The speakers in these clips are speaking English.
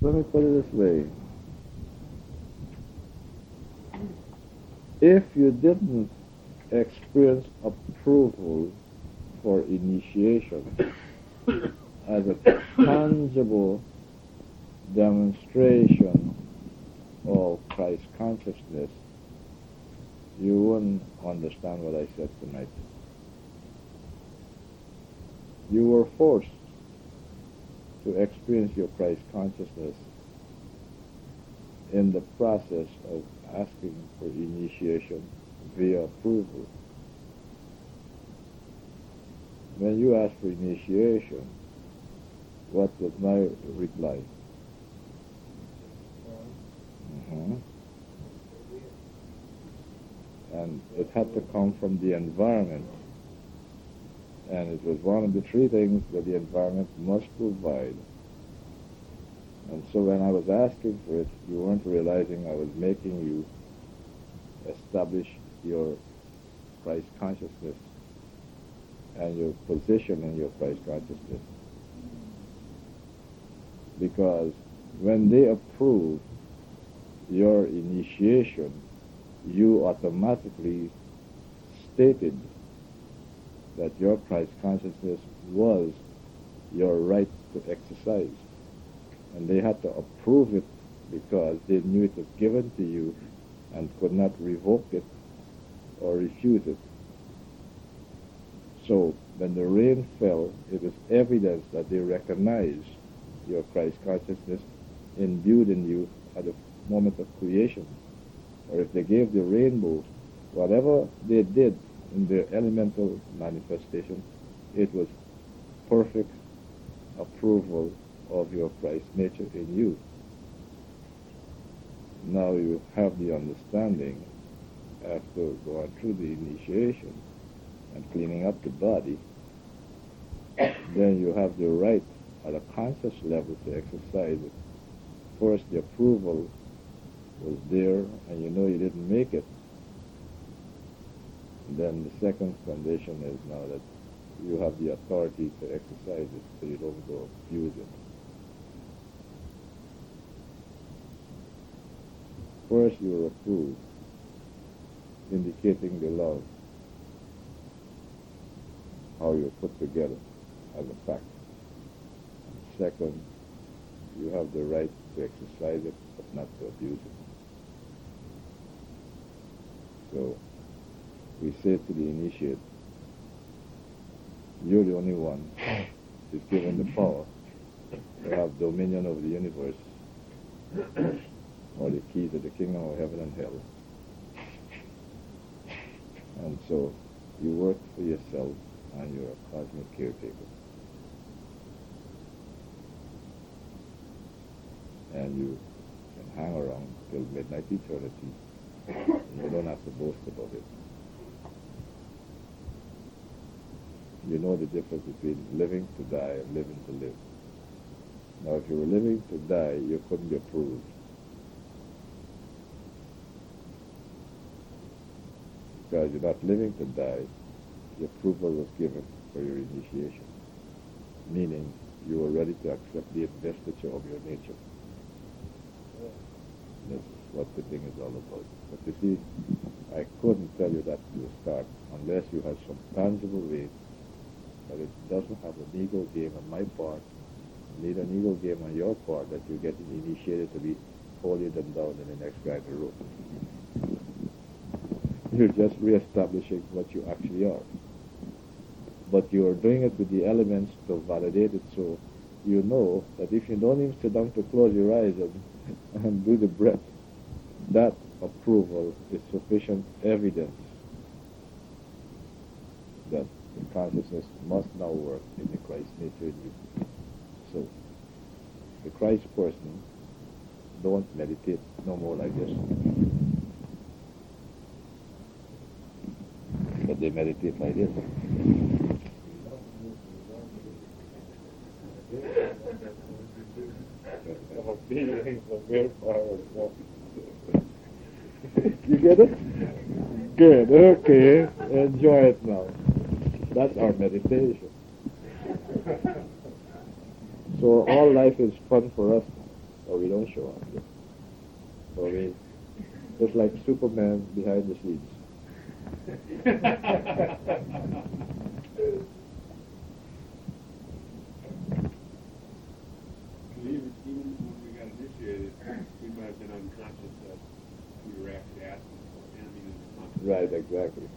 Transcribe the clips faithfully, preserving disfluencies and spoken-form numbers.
let me put it this way. If you didn't experience approval for initiation as a tangible demonstration of Christ consciousness, you wouldn't understand what I said tonight. You were forced to experience your Christ consciousness in the process of asking for initiation via approval. When you ask for initiation, what was my reply? Uh-huh. And it had to come from the environment. And it was one of the three things that the environment must provide. And so when I was asking for it, you weren't realizing I was making you establish your Christ consciousness and your position in your Christ consciousness. Because when they approve your initiation, you automatically stated that your Christ consciousness was your right to exercise. And they had to approve it because they knew it was given to you and could not revoke it or refuse it. So when the rain fell, it was evidence that they recognized your Christ consciousness imbued in you at the moment of creation. Or if they gave the rainbow, whatever they did in their elemental manifestation, it was perfect approval of your Christ nature in you. Now you have the understanding, after going through the initiation and cleaning up the body, then you have the right at a conscious level to exercise it. First, the approval was there, and you know you didn't make it. And then the second condition is now that you have the authority to exercise it, so you don't go abuse it. First, you were approved, indicating the love, how you're put together as a fact. And second, you have the right to exercise it, but not to abuse it. So, we say to the initiate, you're the only one who's given the power to have dominion over the universe, or the key to the kingdom of heaven and hell. And so, you work for yourself, and you're a cosmic caretaker. And you can hang around till midnight eternity, and you don't have to boast about it. You know the difference between living to die and living to live. Now, if you were living to die, you couldn't be approved. Because you're not living to die, the approval was given for your initiation, meaning you were ready to accept the investiture of your nature. This is what the thing is all about. But you see, I couldn't tell you that to the start unless you had some tangible way that it doesn't have an ego game on my part, neither an ego game on your part, that you're getting initiated to be holier than thou in the next guy in the room. You're just reestablishing what you actually are. But you are doing it with the elements to validate it, so you know that if you don't even sit down to close your eyes and, and do the breath, that approval is sufficient evidence that the consciousness must now work in the Christ nature in you. So, the Christ person don't meditate no more like this. But they meditate like this. You get it? Good, okay. Enjoy it now. That's our meditation. So all life is fun for us. or we don't show up. So we, just like Superman behind the scenes. Even, even when we got initiated, we might have been unconscious that we were actually asking for it. I mean, in the conscious. Right, exactly.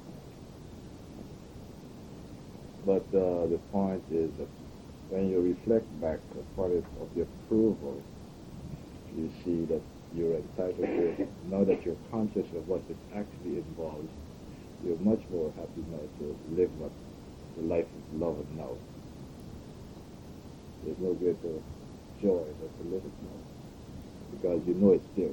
But uh, the point is that when you reflect back upon it of your approval, you see that you're entitled to it. Now that you're conscious of what it actually involves, you're much more happy now to live what the life of love and now. There's no greater joy than to live it now, because you know it's there.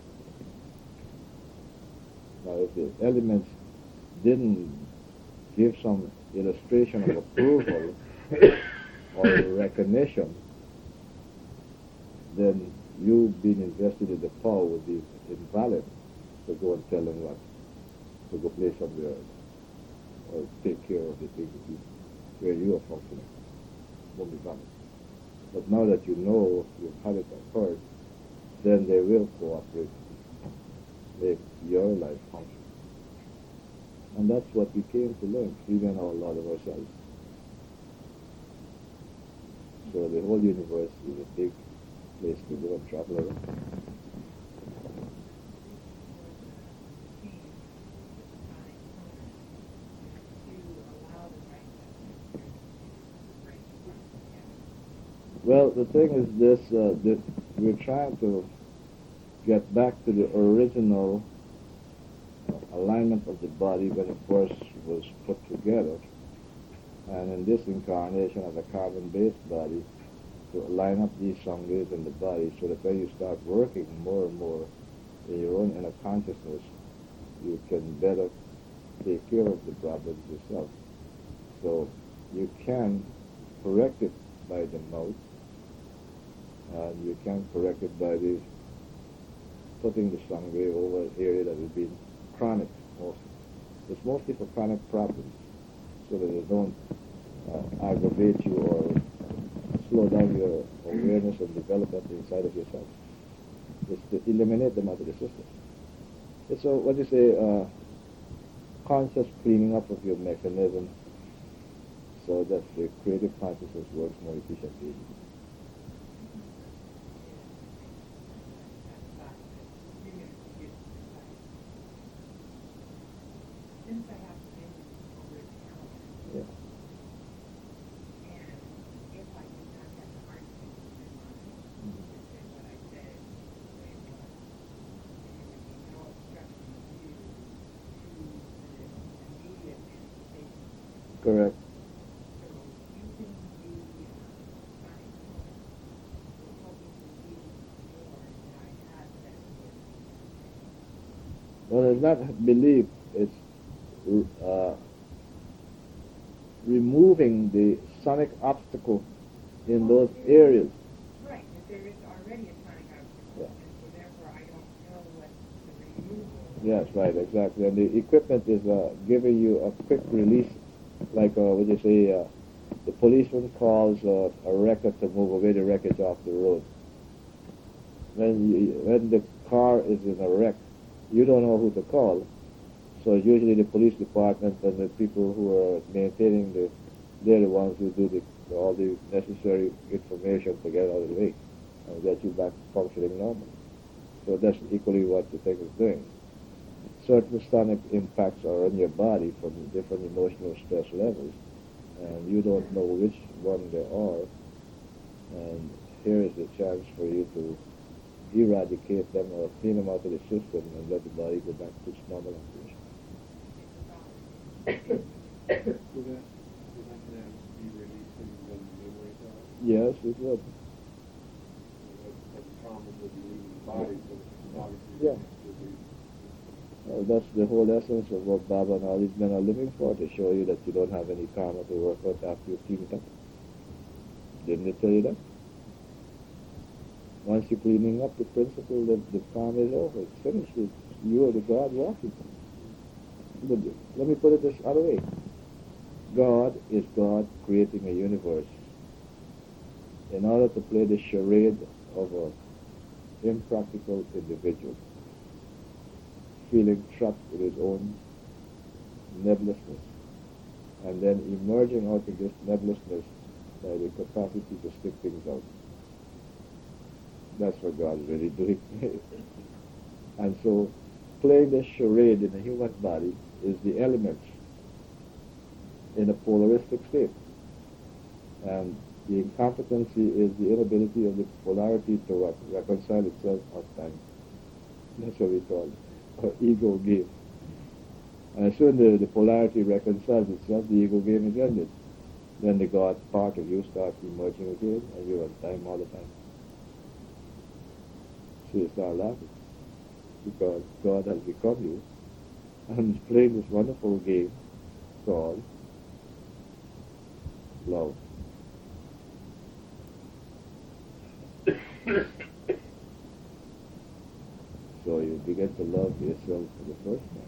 Now, if the elements didn't give some illustration of approval or recognition, then you being invested in the power would be invalid to go and tell them what, to go play somewhere or take care of the things that you, where you are functioning. Won't be valid. But now that you know you've had it occurred, then they will cooperate, make your life function. And that's what we came to learn, even our Lord of ourselves. So the whole universe is a big place to go and travel around. Well, the thing is this, uh, that we're trying to get back to the original uh, alignment of the body when it first was put together. And in this incarnation of a carbon-based body, to line up these sanghas in the body so that when you start working more and more in your own inner consciousness, you can better take care of the problems yourself. So you can correct it by the mouth, and you can correct it by the putting the sangha over an area that has been chronic mostly. It's mostly for chronic problems, so that they don't uh, aggravate you or slow down your awareness and development inside of yourself. It's to eliminate them out of the system. It's a, what do you say, uh, conscious cleaning up of your mechanism so that the creative consciousness works more efficiently. Correct. Well, it's not belief, it's uh, removing the sonic obstacle in those areas. Right, if there is already a sonic obstacle, yeah. And so therefore I don't know what the removal. Yes, right, exactly. And the equipment is uh, giving you a quick release, like uh, what you say, uh, the policeman calls uh, a wrecker to move away the wreckage off the road. When you, when the car is in a wreck, you don't know who to call. So usually the police department and the people who are maintaining the, they're the ones who do the, all the necessary information to get out of the way and get you back functioning normal. So that's equally what the thing is doing. Certain sonic impacts are on your body from different emotional stress levels, and you don't know which one they are, and here is the chance for you to eradicate them or clean them out of the system and let the body go back to its normal operation. Would that, would that be releasing the memories out? Yes, it would. That's the problem with leaving the body, so obviously yeah. Well, that's the whole essence of what Baba and all these men are living for, to show you that you don't have any karma to work out after you clean it up. Didn't they tell you that? Once you're cleaning up the principle, the, the karma is over. It's finished. It's, you are the God walking. But let me put it this other way. God is God creating a universe. In order to play the charade of an impractical individual feeling trapped with his own nebulousness, and then emerging out of this nebulousness by the capacity to stick things out. That's what God is really doing. And so, playing this charade in the human body is the elements in a polaristic state. And the incompetency is the inability of the polarity to what? Reconcile itself at times. That's what we call it, our ego game. And as soon as the polarity reconciles itself, the ego game is ended. Then the God part of you starts emerging again, and you're on time all the time. So you start laughing, because God has become you, and is playing this wonderful game called love. So you begin to love yourself for the first time.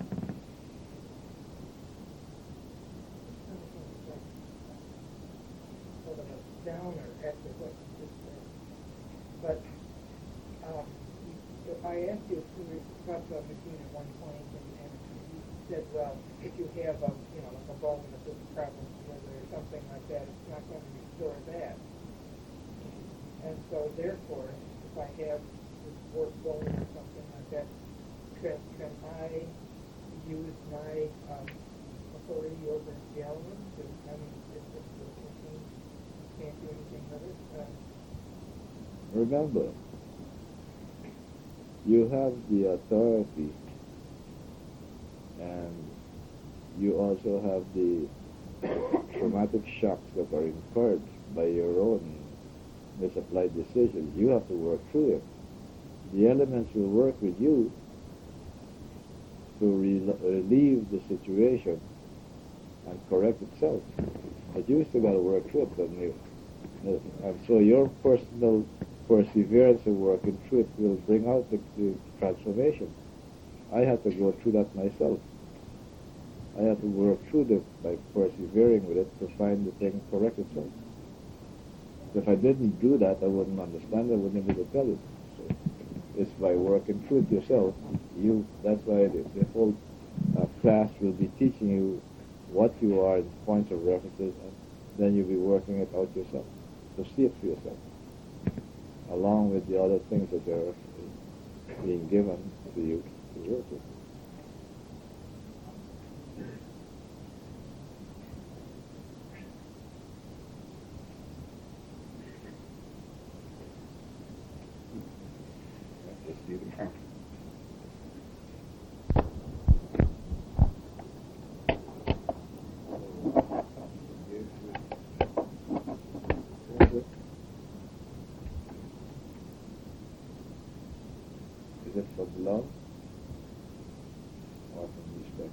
Sort of a downer after what you just said. But um, if I asked you to talk about a machine at one point, and, and you said, well, if you have a, you know, like a bone that there's a problem with it or something like that, it's not going to restore that. And so, therefore, if I have this warped bone or something like that, can, can I use my um, authority over the elements? To, I mean, if, if the machine can't do anything with it? Uh, Remember, you have the authority, and you also have the traumatic shocks that are incurred by your own misapplied decisions. You have to work through it. The elements will work with you to re- relieve the situation and correct itself. But you still got to work through it, don't you? And so your personal perseverance in working through it will bring out the, the transformation. I had to go through that myself. I had to work through it by persevering with it to find the thing correct itself. If I didn't do that, I wouldn't understand. I wouldn't be able to tell it. So it's by working through it yourself. You. That's why the, the whole uh, class will be teaching you what you are in points of references, and then you'll be working it out yourself. So see it for yourself, along with the other things that are being given to you to work with. Is it from love or from respect?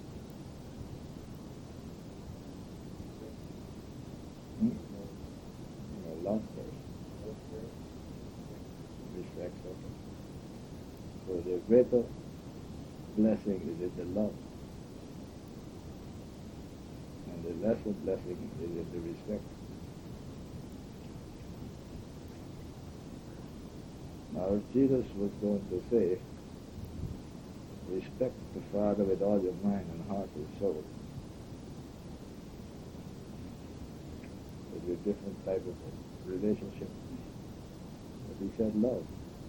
Hmm? No, love first. Respect second. So the greater blessing is in the love, and the lesser blessing is in the respect. Now, if Jesus was going to say, respect the Father with all your mind and heart and soul, it's a different type of relationship. But he said love.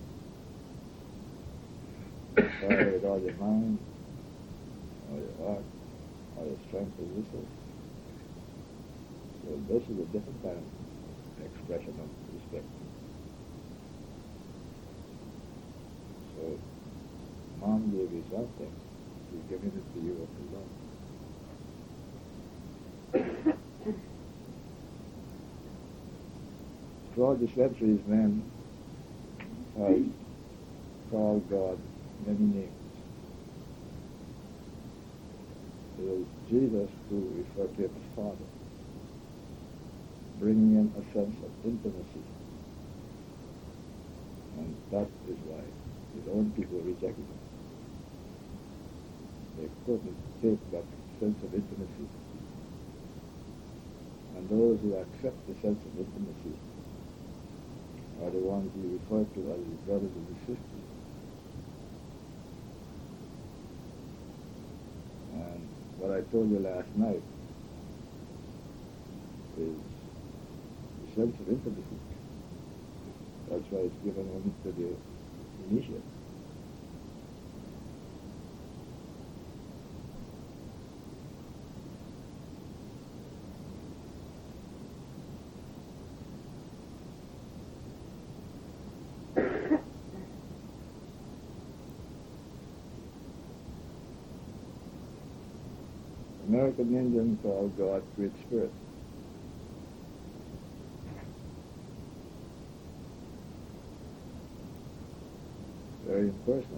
The Father with all your mind, all your heart, all your strength and resources. So this is a different kind of expression of respect. So, Mom gave you something, she's giving it to you of love. Throughout the centuries, man has called God many names. It was Jesus who referred to him as Father, bringing in a sense of intimacy. And that is why his own people rejected him. They couldn't take that sense of intimacy. And those who accept the sense of intimacy are the ones you refer to as your brothers and your sisters. And what I told you last night is the sense of intimacy. That's why it's given only to the initiate. American Indian call God Great Spirit. Very impersonal.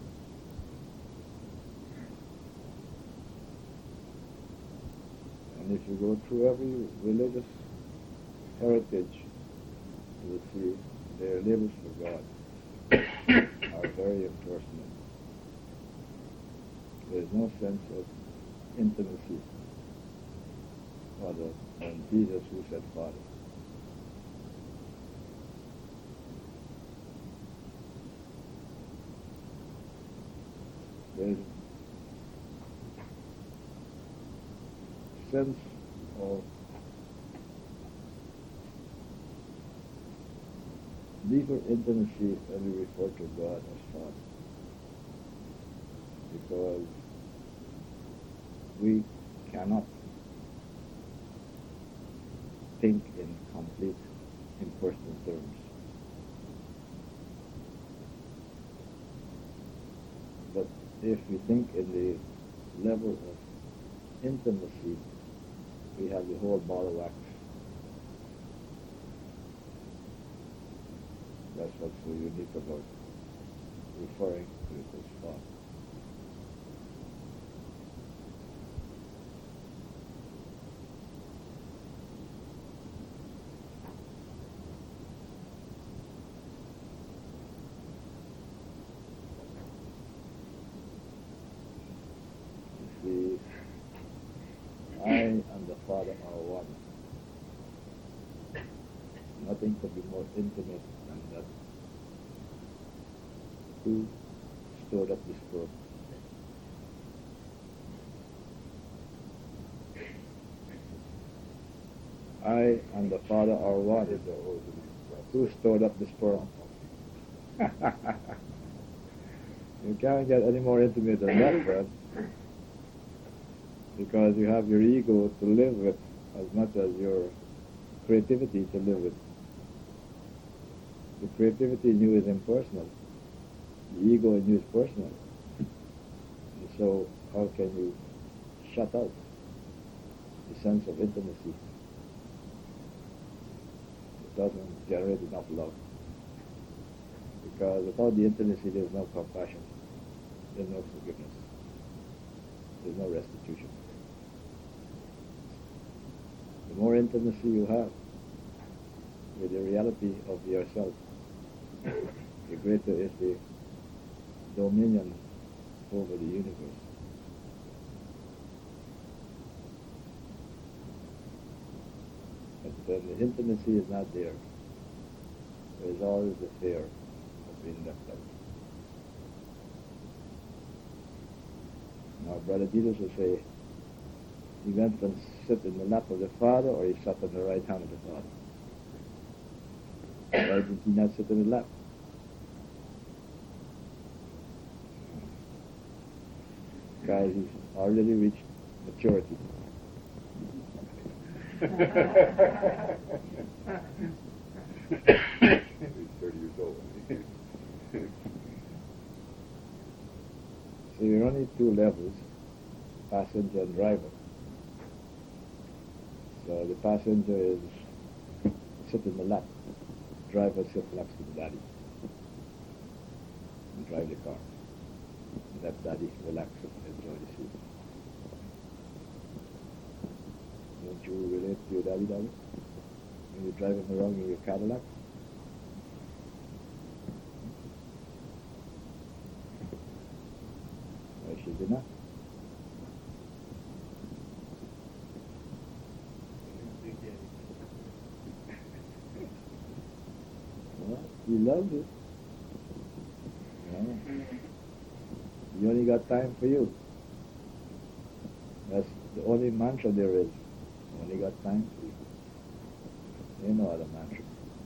And if you go through every religious heritage, you will see their labels for God are very impersonal. There is no sense of intimacy, Father, and Jesus who said Father. There is a sense of deeper intimacy when we refer to God as Father, because we cannot think in complete impersonal terms. But if we think in the level of intimacy, we have the whole ball of wax. That's what's so unique about referring to it as Father. You see, I and the Father are one. Nothing could be more intimate than that. Who stored up this book? I and the Father are one. Who stored up this pearl? You can't get any more intimate than that, Fred. Because you have your ego to live with as much as your creativity to live with. The creativity in you is impersonal. The ego in you is personal. And so how can you shut out the sense of intimacy? It doesn't generate enough love. Because without the intimacy there's no compassion, there's no forgiveness, there's no restitution. The more intimacy you have with the reality of yourself, the greater is the dominion over the universe. But when the intimacy is not there, there is always the fear of being left out. Now, Brother Jesus will say, he went and sit in the lap of the Father, or he sat on the right hand of the Father. Why did he not sit in the lap? Because he's already reached maturity. He's thirty years old. So you're only two levels, passenger and driver. So the passenger is sit in the lap. The driver sits next to the daddy and drive the car. And let daddy relax and enjoy the seat. Don't you relate to your daddy, daddy? When you're driving around in your Cadillac? Why she did not? He loves it. Yeah. He only got time for you. That's the only mantra there is. Only got time for you. Ain't no other mantra.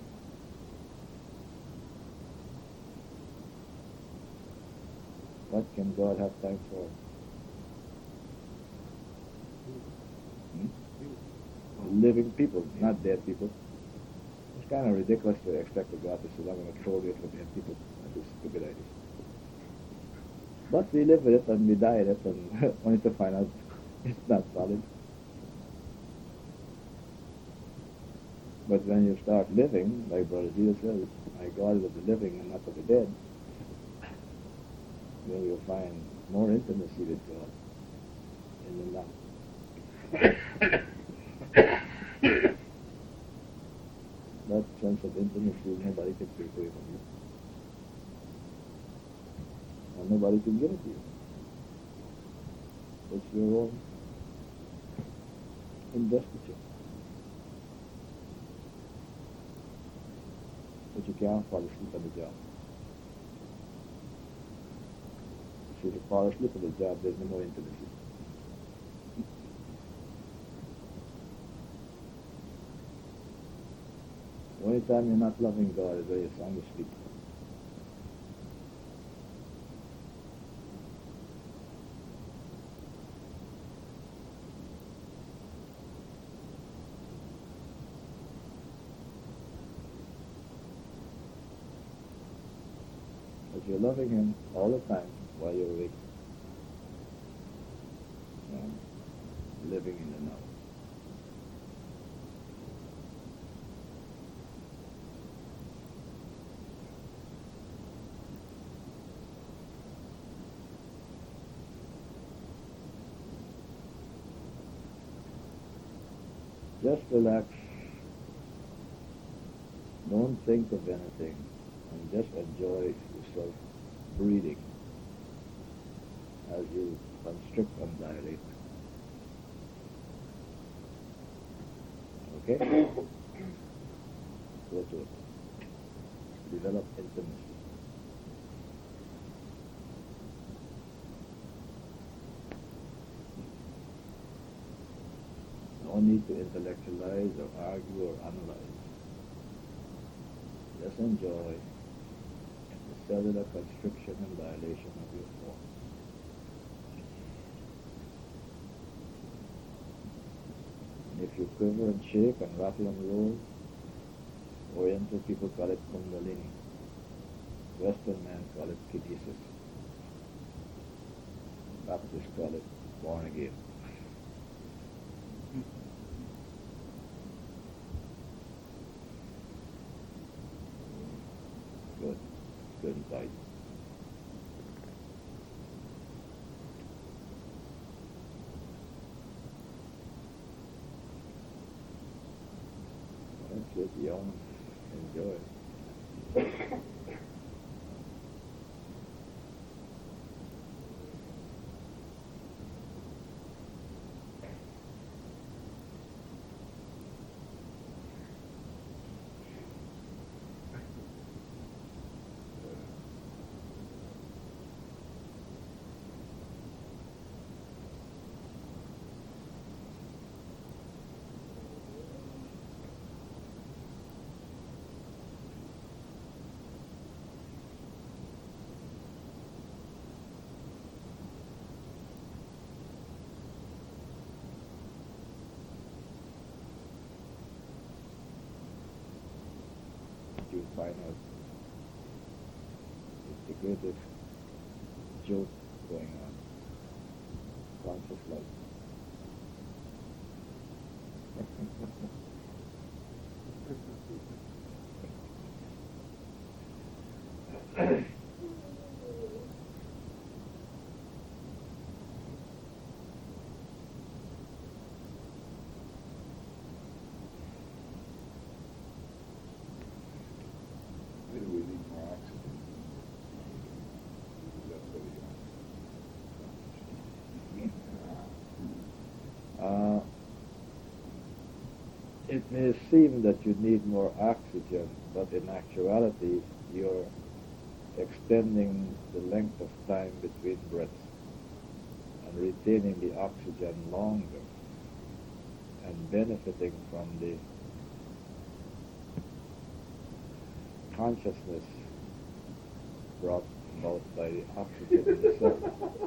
What can God have time for? Hmm? Living people, not dead people. It's kind of ridiculous to expect a God to say, I'm going to throw away for dead people. That's a stupid idea. But we live with it and we die in it, and only to find out it's not solid. But when you start living, like Brother Jesus says, my God is of the living and not of the dead, then you'll find more intimacy with God in the life. That sense of intimacy, nobody can take away from you. And nobody can give it to you. It's your own investiture. But you can't fall asleep on the job. If you fall asleep on the job, there's no more intimacy. The only time you're not loving God is when you're sound asleep. But you're loving Him all the time while you're awake. And living in the now. Just relax. Don't think of anything. And just enjoy yourself breathing as you constrict and dilate. Okay? Go to it. Develop intimacy. No need to intellectualize or argue or analyze. Just enjoy the cellular constriction and dilation of your form. And if you quiver and shake and rattle and roll, Oriental people call it Kundalini. Western men call it Kinesis. Baptists call it born again. Good. Good insight. That's it, young. Enjoy. You find out it's the greatest joke going on. Conscious life. Where do we need more oxygen? Is that what we Uh, it may seem that you need more oxygen, but in actuality, you're extending the length of time between breaths and retaining the oxygen longer and benefiting from the consciousness brought about by the oxygen itself.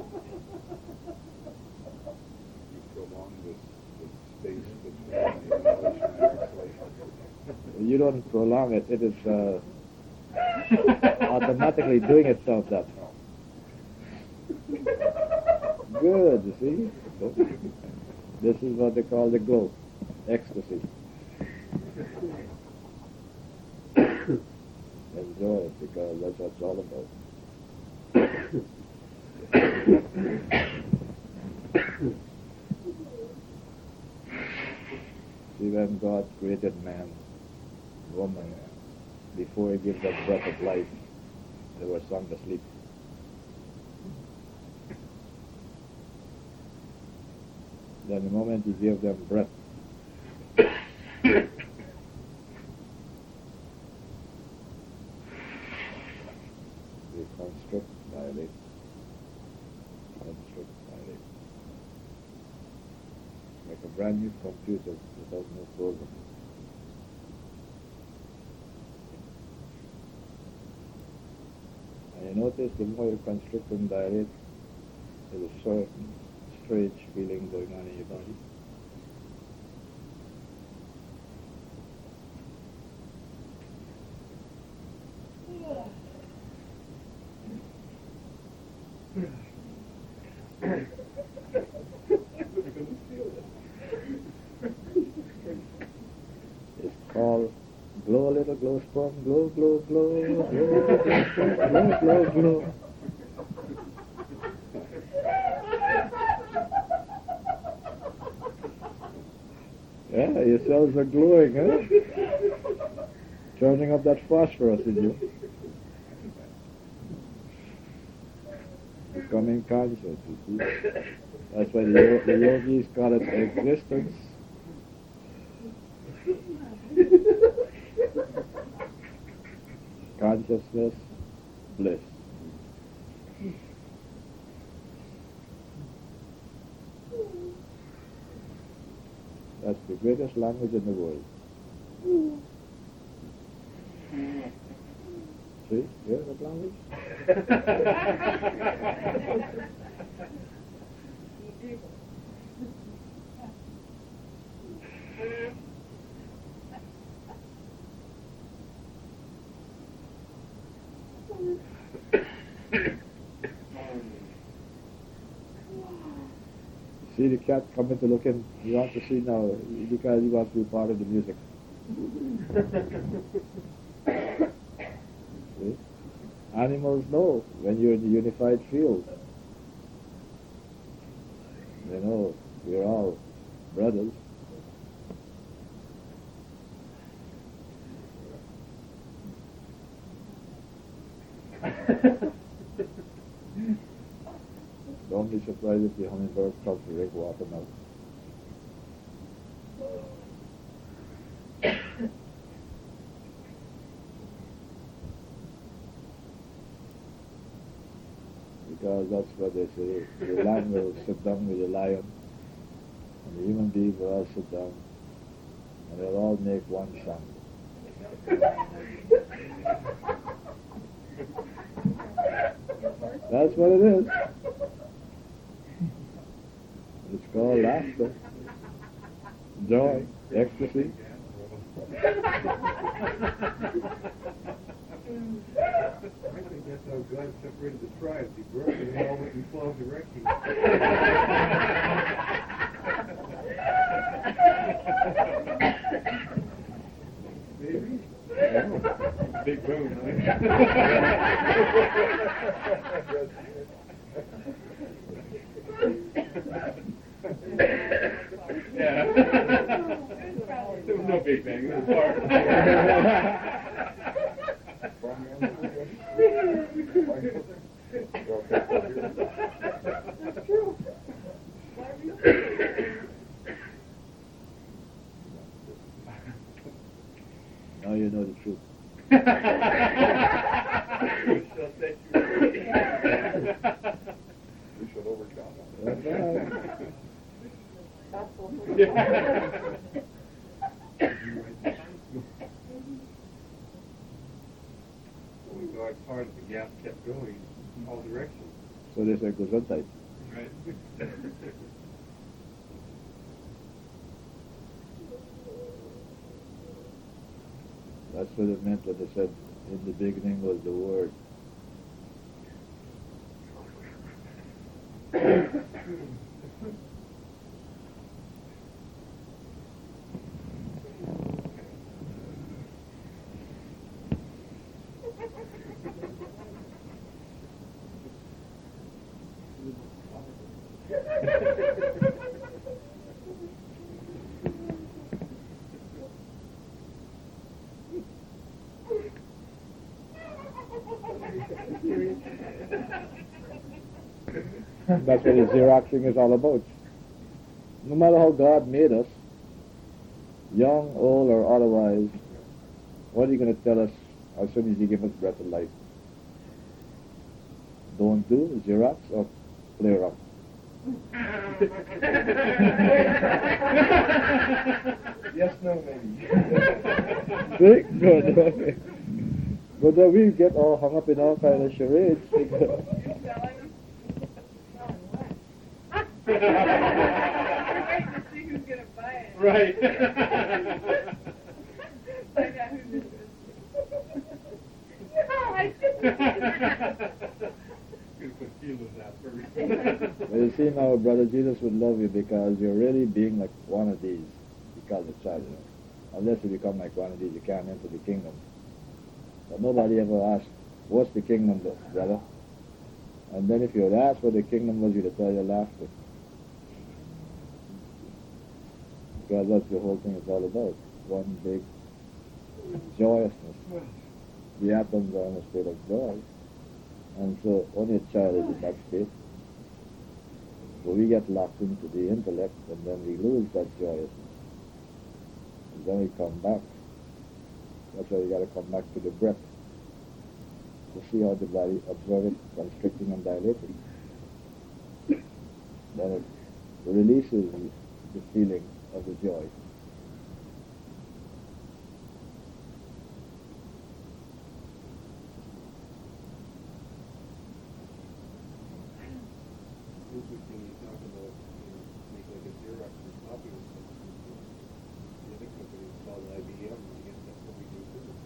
You prolong the, the space between the inhalation and exhalation. You don't prolong it, it is uh, automatically doing itself that way. Good, you see? This is what they call the glow, ecstasy. Enjoy it, because that's what it's all about. See, when God created man, woman, before he gave them breath of life, they were sound asleep. Then the moment he gave them breath, they constrict, dilate, constrict, dilate. Like a brand new computer without no program. And you notice the more you constrict and dilate, there's a certain strange feeling going on in your body. It's called glow a little, glow strong, glow, glow, glow, glow, glow, glow, glow. Yeah, your cells are glowing, huh? Turning up that phosphorus in you. Becoming conscious, you see. That's why the, the yogis call it existence. Consciousness, bliss. That's the greatest language in the world. See? Hear that language? See the cat coming to look in. He wants to see now because he wants to be part of the music. See? Animals know when you're in the unified field. They know we're all brothers. Don't be surprised if the hummingbird comes to drink water now. Because that's what they say. The lamb will sit down with the lion, and the human beings will all sit down, and they'll all make one sound. That's what it is. It's called laughter, joy, ecstasy. I think that's how God separated the tribes. He broke it and they all went in twelve directions. Maybe? Yeah. Big boom, yeah. There was no Big Bang. It was hard. That's true. go as hard as the gas kept going, all directions. So they say Gesundheit. Right. That's what it meant when they said in the beginning was the Word. That's what the Xeroxing is all about. No matter how God made us, young, old, or otherwise, what are you going to tell us as soon as He gives us breath of life? Don't do Xerox or play around. Yes, no, maybe. See? Good. Okay. But then we get all hung up in all kind of charades. You're selling them? Selling what? We're waiting to see who's going to buy it. Right. Find out who this is. No, I didn't. Gonna put feelers out first. Well, you see now, Brother Jesus would love you because you're really being like one of these. He calls a child, you know. Unless you become like one of these, you can't enter the kingdom. But nobody ever asked, what's the kingdom, brother? And then if you had asked what the kingdom was, you'd have tell you laughter. Because that's the whole thing is all about. One big joyousness. The atoms are in a state of joy. And so only a child is in that state. But we get locked into the intellect and then we lose that joyousness. And then we come back. That's why you got to come back to the breath to see how the body absorbs it, constricting and dilating. Then it releases the feeling of the joy. Interesting you talk about, you know, make like a Xerox or copy or something. The other company is called I B M, and I guess that's what we do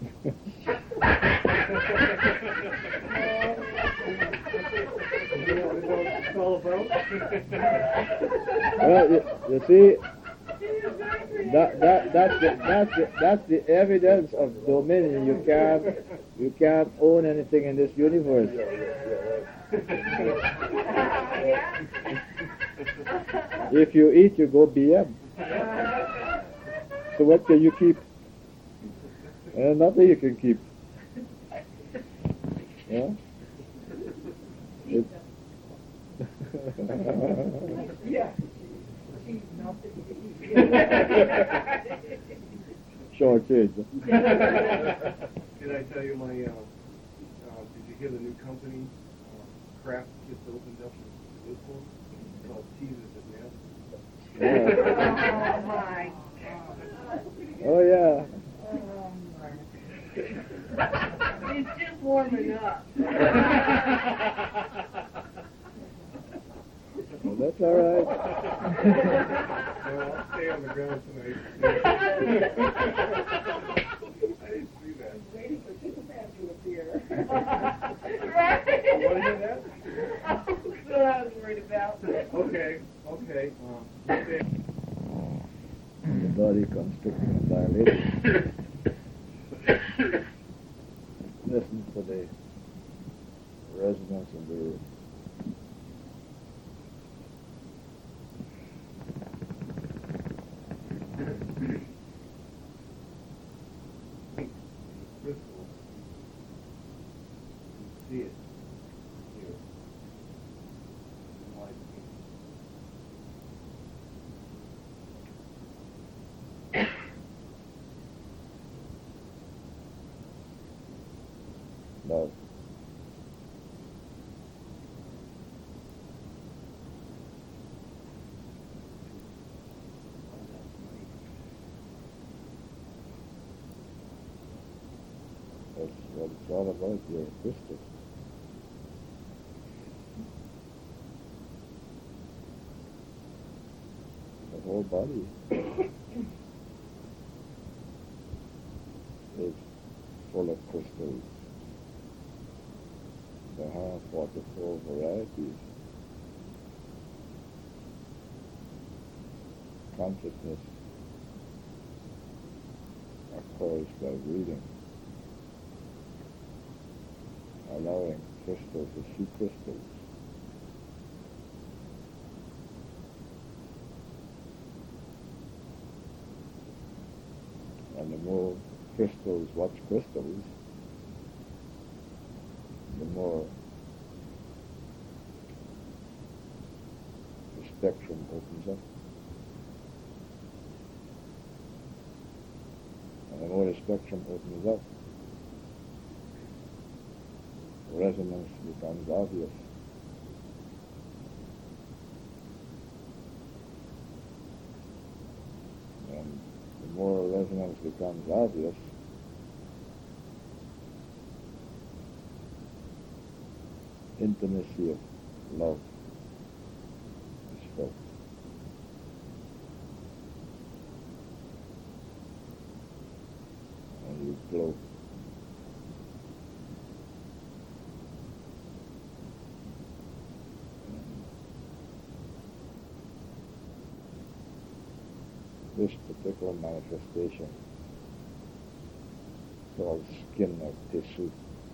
too. You know what it's all about? Well, you, you see, that, that, that's, the, that's, the, that's the evidence of dominion. You can't, you can't own anything in this universe. If you eat, you go B M. So what can you keep? Uh, nothing you can keep. Yeah? It, Yeah. She's nothing to eat. short change. Did I tell you my, uh, uh, did you hear the new company, uh, Kraft just opened up in Lisbon? It's called Cheeses at Nazareth. Yeah. Oh, my God. Oh, yeah. It's just warming up. Well, that's all right. Well, I'll stay on the ground tonight. I didn't see that. Waiting for Superman to appear. Right? You want to hear that? That's what I was worried about. Okay, okay. Um, okay. The body constricting and dilating. Listen to the resonance of the room. Crystal. You see it here. In light. Love. That's what it's all about your crystal. The whole body is full of crystals. There are forty-four varieties. Consciousness occurs by breathing, allowing crystals to see crystals. And the more crystals watch crystals, the more the spectrum opens up. And the more the spectrum opens up, resonance becomes obvious. And the more resonance becomes obvious, intimacy of love is felt. And you glow. This particular manifestation, called skin of tissue,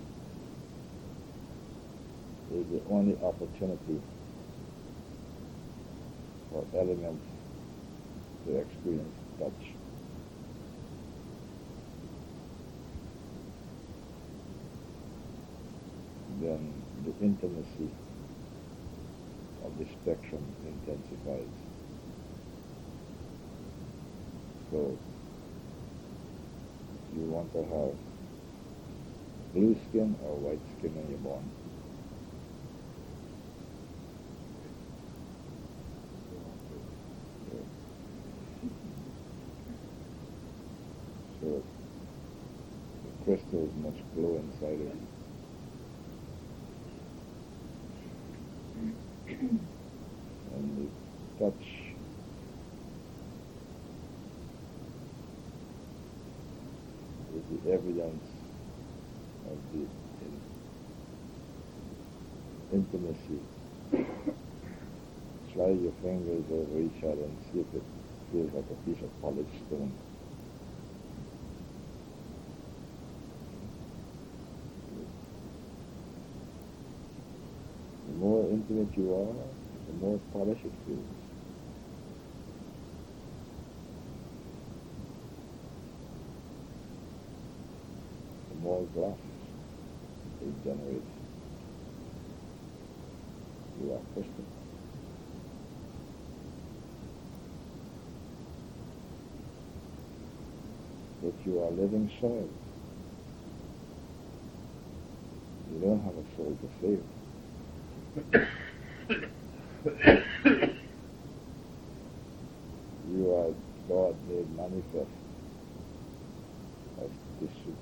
is the only opportunity for elements to experience touch. Then the intimacy of the spectrum intensifies. So, you want to have blue skin or white skin when you're born? So, the crystals must glow inside of you. And the touch is the evidence of the in, intimacy. Slide your fingers over each other and see if it feels like a piece of polished stone. The more intimate you are, the more polished it feels. The more glass it generates. You are crystal. But you are living soil. You don't have a soul to save. You are God made manifest as tissue.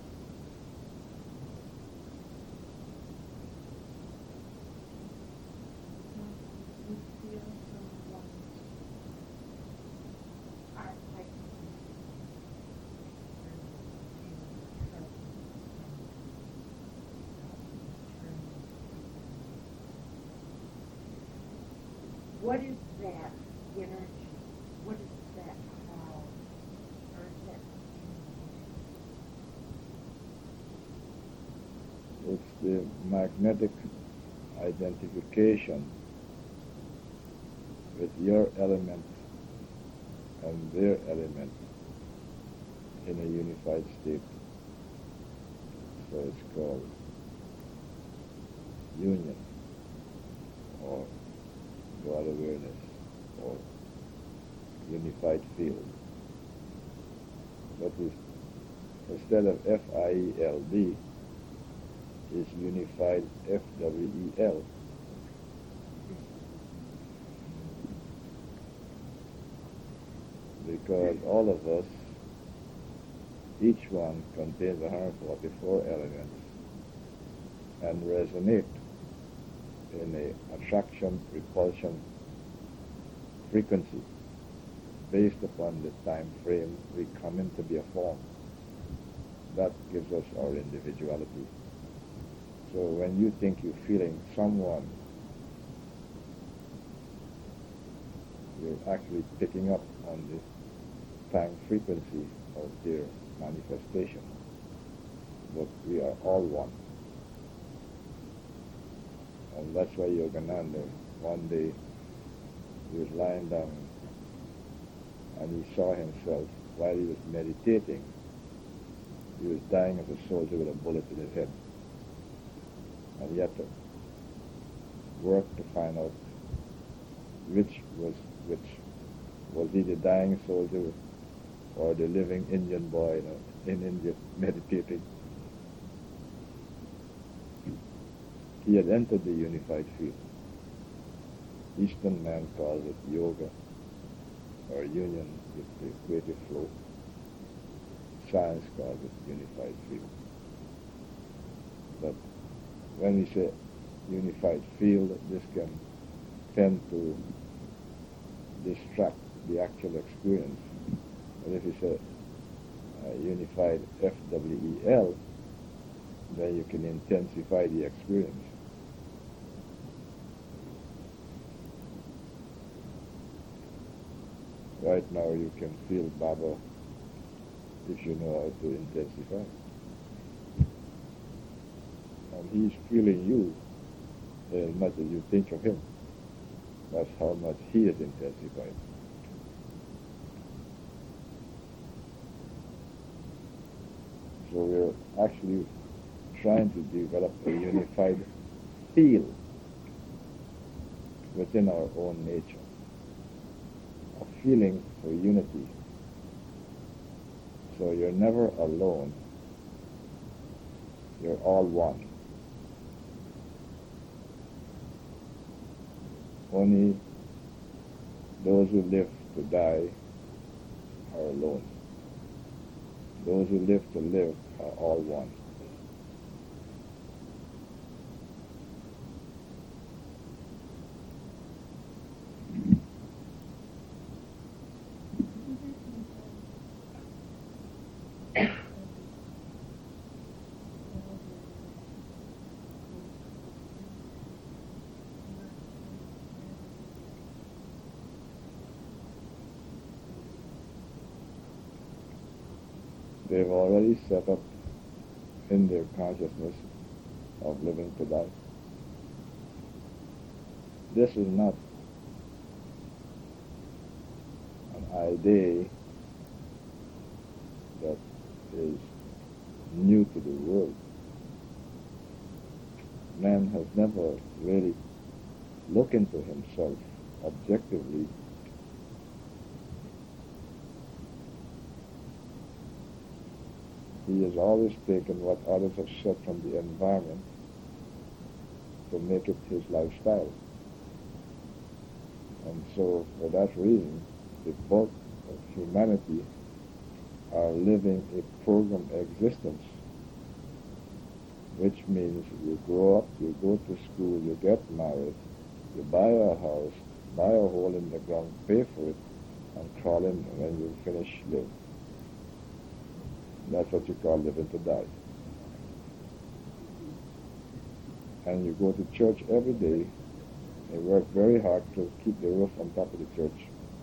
What is that energy? What is that called? Or is that It's the magnetic identification with your element and their element in a unified state. So it's called union, or God awareness, or unified field. But is, instead of F I E L D, is unified F W E L. Because all of us, each one contains one hundred forty-four elements and resonate in a attraction, repulsion frequency based upon the time frame we come into be a form. That gives us our individuality. So when you think you're feeling someone, you're actually picking up on the time frequency of their manifestation. But we are all one. And that's why Yogananda, one day, he was lying down and he saw himself while he was meditating. He was dying as a soldier with a bullet in his head. And he had to work to find out which was which. Was he the dying soldier or the living Indian boy in, in India meditating? He had entered the unified field. Eastern man calls it yoga or union with the creative flow. Science calls it unified field. But when we say unified field, this can tend to distract the actual experience. But if you say uh, unified F W E L, then you can intensify the experience. Right now you can feel Baba if you know how to intensify. And he's feeling you as much as you think of him. That's how much he is intensified. So we're actually trying to develop a unified feel within our own nature, a feeling for unity. So you're never alone. You're all one. Only those who live to die are alone. Those who live to live are all one. They've already set up in their consciousness of living to die. This is not an idea that is new to the world. Man has never really looked into himself objectively. He has always taken what others have said from the environment to make it his lifestyle. And so, for that reason, the bulk of humanity are living a program existence, which means you grow up, you go to school, you get married, you buy a house, buy a hole in the ground, pay for it, and crawl in when you finish living. That's what you call living to die. And you go to church every day and work very hard to keep the roof on top of the church.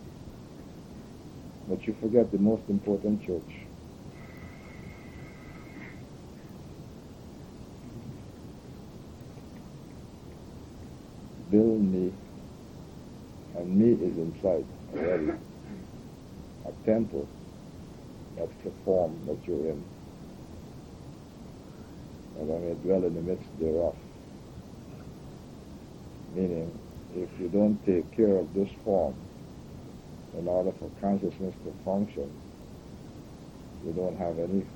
But you forget the most important church. Build me, and me is inside already. A temple. That's the form that you're in. And I may dwell in the midst thereof. Meaning, if you don't take care of this form, in order for consciousness to function, you don't have any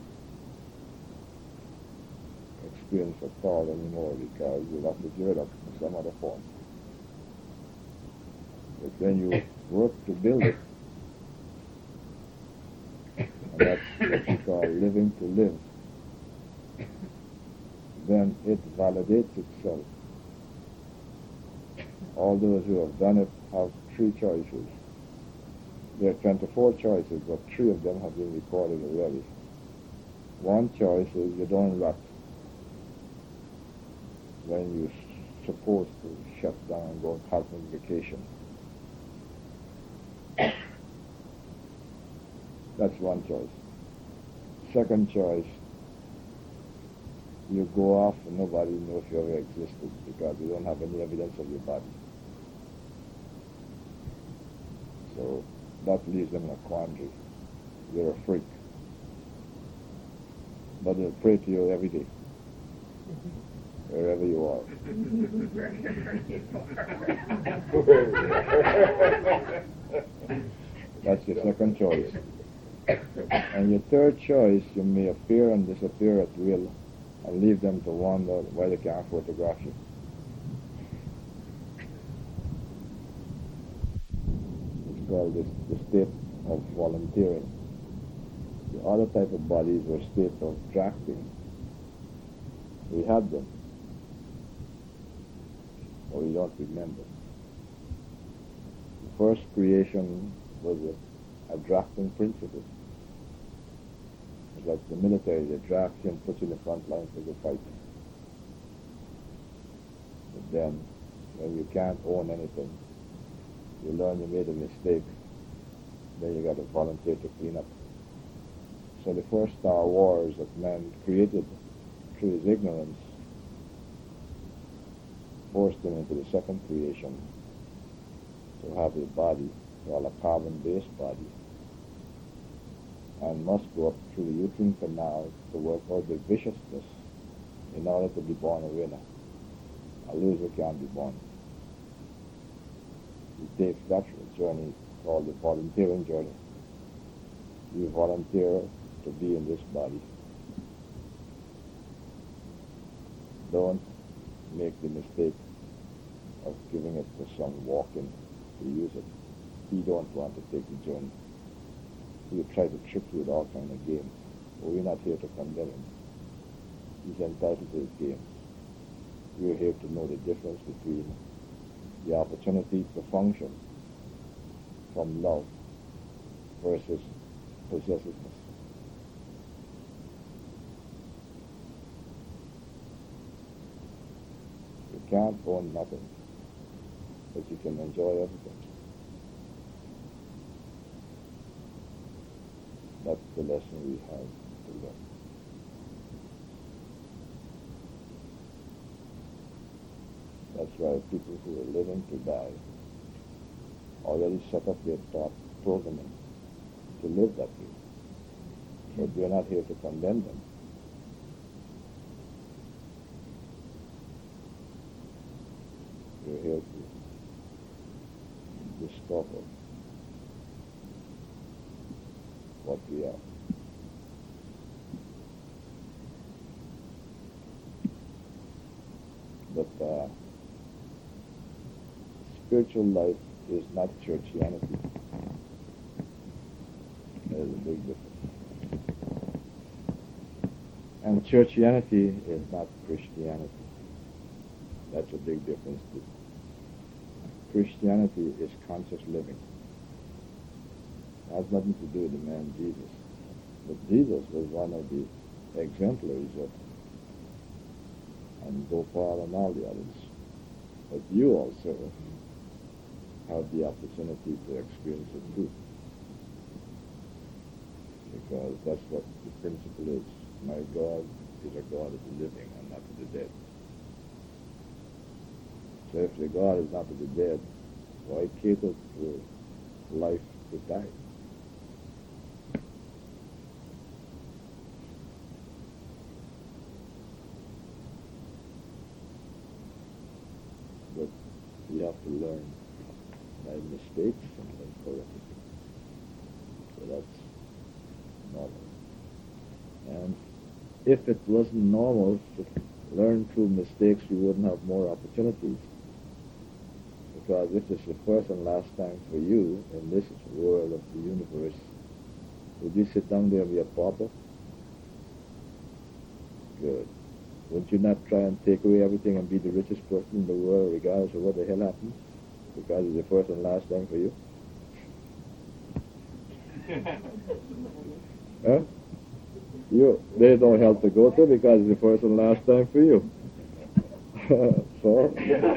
experience at all anymore, because you'll have to give it up in some other form. But when you work to build it, and that's what you call living to live. then it validates itself. All those who have done it have three choices. There are twenty-four choices, but three of them have been recorded already. One choice is you don't rut when you're supposed to shut down and go on cosmic vacation. That's one choice. Second choice, you go off and nobody knows if you ever existed because you don't have any evidence of your body. So that leaves them in a quandary. You're a freak. But they'll pray to you every day, wherever you are. That's your second choice. And your third choice, you may appear and disappear at will and leave them to wonder why they can't photograph you. It's called this, the state of volunteering. The other type of bodies were states of drafting. We had them, but we don't remember. The first creation was a, a drafting principle. It's like the military, they draft you and put you in the front line for the fight. But then, when you can't own anything, you learn you made a mistake, then you got to volunteer to clean up. So the first Star Wars that man created through his ignorance forced him into the second creation to have a body, well, a carbon-based body, and must go up through the uterine canal to work out the viciousness in order to be born a winner. A loser can't be born. He takes that journey called the volunteering journey. You volunteer to be in this body. Don't make the mistake of giving it to some walk-in to use it. He don't want to take the journey. He will try to trick you with all kinds of games. But we're not here to condemn him. He's entitled to his games. We're here to know the difference between the opportunity to function from love versus possessiveness. You can't own nothing, but you can enjoy everything. That's the lesson we have to learn. That's why people who are living to die already set up their thought programming to live that way. But we're not here to condemn them. We're here to discover what we are. But uh, spiritual life is not churchianity. There's a big difference. And churchianity is not Christianity. That's a big difference too. Christianity is conscious living. It has nothing to do with the man Jesus. But Jesus was one of the exemplaries of, and Gopal and all the others. But you also have the opportunity to experience it too. Because that's what the principle is. My God is a God of the living and not of the dead. So if the God is not of the dead, why cater to life to die? But we have to learn by mistakes and then correct it. So that's normal. And if it wasn't normal to learn through mistakes, we wouldn't have more opportunities. Because if this is the first and last time for you in this world of the universe, would you sit down there and be a pauper? Good. Wouldn't you not try and take away everything and be the richest person in the world regardless of what the hell happens? Because it's the first and last time for you? Huh? You, there's no hell to go to because it's the first and last time for you. So,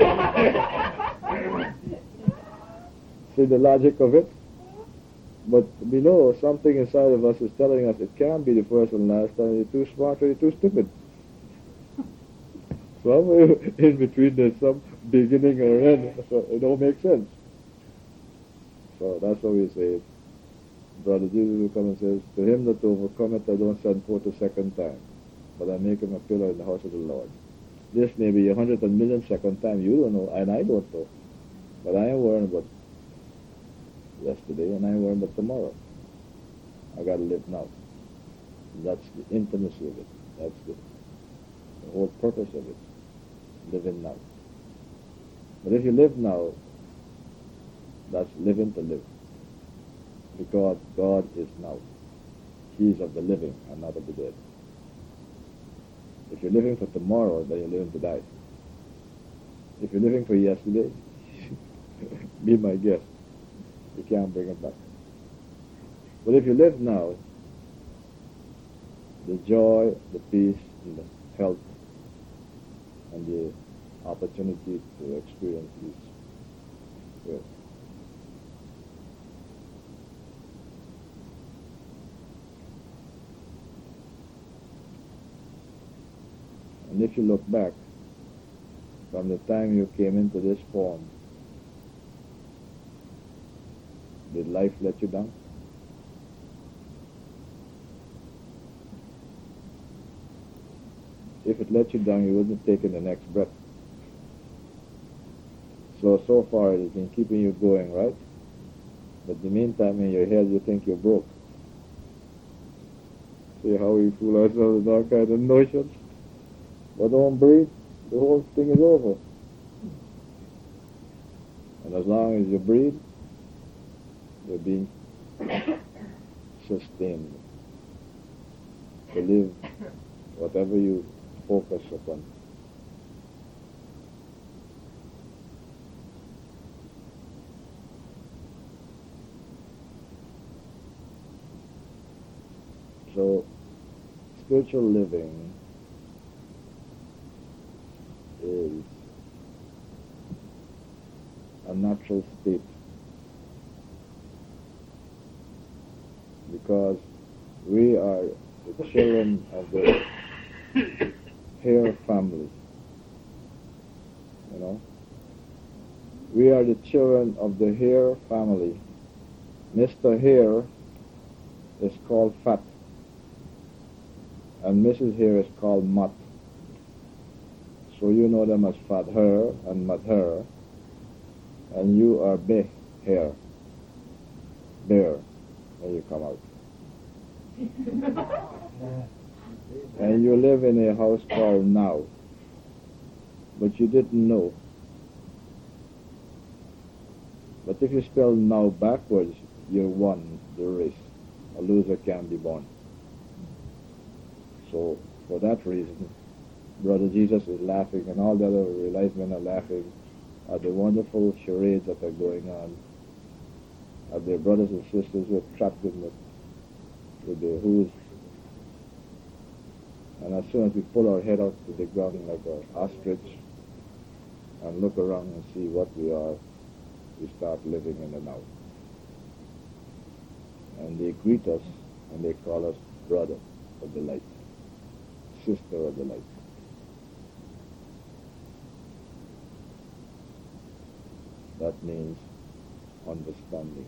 see the logic of it? But we know something inside of us is telling us it can't be the first and last time. You're too smart or you're too stupid. Somewhere in between there's some beginning or end. So it don't make sense. So that's what we say. Brother Jesus will come and says, to him that overcometh I don't send forth a second time, but I make him a pillar in the house of the Lord. This may be a hundred and million second time. You don't know, and I don't know. But I am worrying about yesterday, and I am worrying about tomorrow. I got to live now. That's the intimacy of it. That's the, the whole purpose of it. Living now. But if you live now, that's living to live. Because God is now. He is of the living and not of the dead. If you're living for tomorrow, then you're living to die. If you're living for yesterday, be my guest. You can't bring it back. But if you live now, the joy, the peace, and the health, and the opportunity to experience is good. And if you look back, from the time you came into this form, did life let you down? If it let you down, you wouldn't have taken the next breath. So, so far it has been keeping you going, right? But in the meantime, in your head, you think you're broke. See how we fool ourselves with all kinds of notions? But don't breathe, the whole thing is over. And as long as you breathe, you're being sustained to live whatever you focus upon. So, spiritual living is a natural state because we are the children of the Hare family. You know, we are the children of the Hare family. Mister Hare is called Fat, and Missus Hare is called Mutt. So you know them as Fat Hare and Mutt Hare, and you are Be Hare, bear, when you come out. And you live in a house called Now, but you didn't know. But if you spell Now backwards, you won the race. A loser can't be born. So for that reason, Brother Jesus is laughing, and all the other realized men are laughing at the wonderful charades that are going on, at their brothers and sisters who are trapped in the, with their who's. And as soon as we pull our head out to the ground like an ostrich and look around and see what we are, we start living in the now. And they greet us and they call us brother of the light, sister of the light. That means understanding.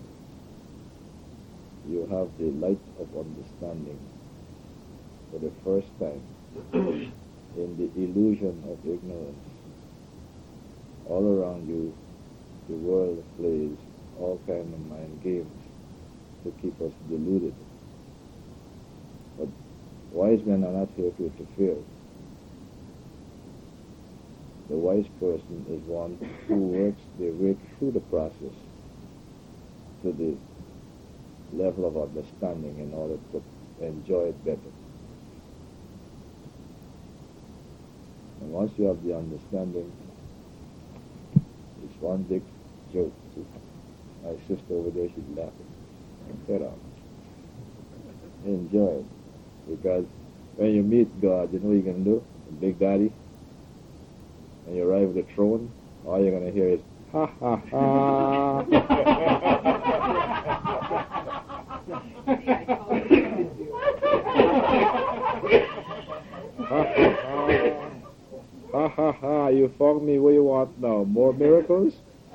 You have the light of understanding for the first time in the illusion of ignorance. All around you, the world plays all kinds of mind games to keep us deluded. But wise men are not here to interfere. The wise person is one who works their way through the process to the level of understanding in order to enjoy it better. once you have the understanding, it's one big joke. My sister over there, she's laughing. Get out. Enjoy it. Because when you meet God, you know what you're going to do? Big Daddy. And you arrive at the throne, all you're going to hear is, ha ha ha. Ha ha ha. Ha ha ha. You found me. What you want now? More miracles?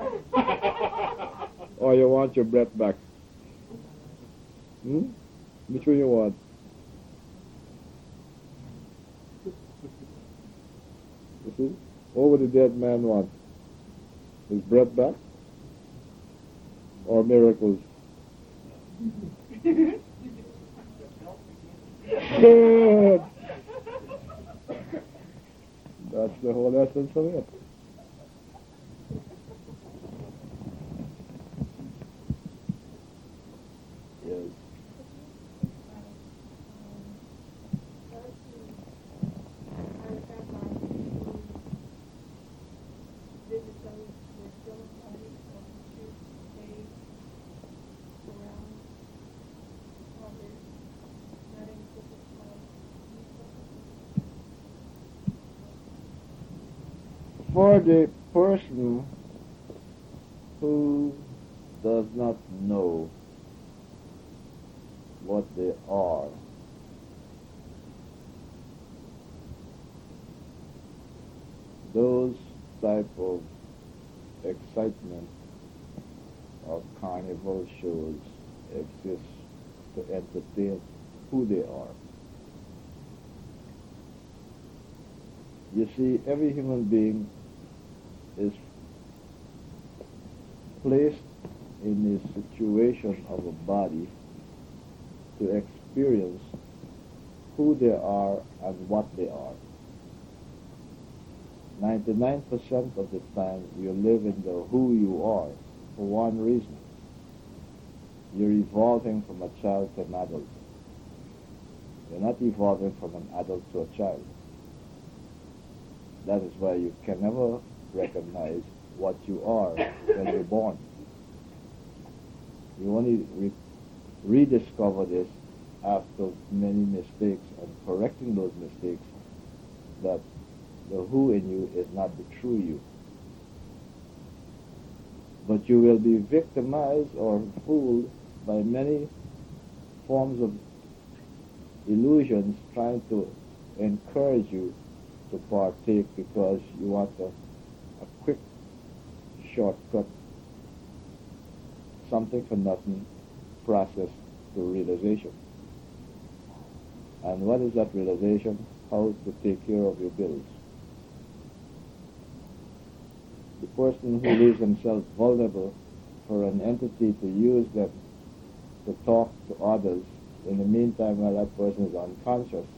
Or you want your breath back? Hmm? Which one you want? You see? What would the dead man want? His breath back? Or miracles? Good! That's the whole essence of it. Yes. For the person who does not know what they are, those type of excitement of carnival shows exist to entertain who they are. You see, every human being is placed in a situation of a body to experience who they are and what they are. ninety-nine percent of the time you live in the who you are for one reason. You're evolving from a child to an adult. You're not evolving from an adult to a child. That is why you can never recognize what you are when you're born. You only re- rediscover this after many mistakes and correcting those mistakes, that the who in you is not the true you. But you will be victimized or fooled by many forms of illusions trying to encourage you to partake because you want a, a quick shortcut, something for nothing process to realization. And what is that realization? How to take care of your bills. The person who leaves himself vulnerable for an entity to use them to talk to others in the meantime while that person is unconscious,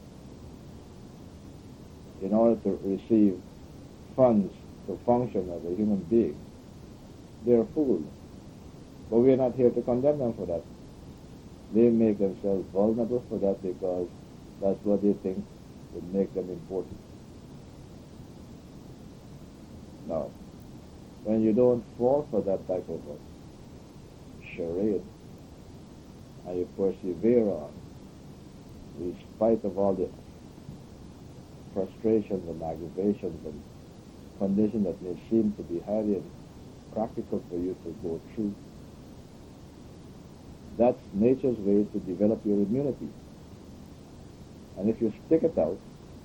in order to receive funds to function as a human being, they're fooled. But we're not here to condemn them for that. They make themselves vulnerable for that because that's what they think would make them important. Now, when you don't fall for that type of a charade, and you persevere on, in spite of all the frustrations and aggravations and conditions that may seem to be highly practical for you to go through, that's nature's way to develop your immunity. And if you stick it out,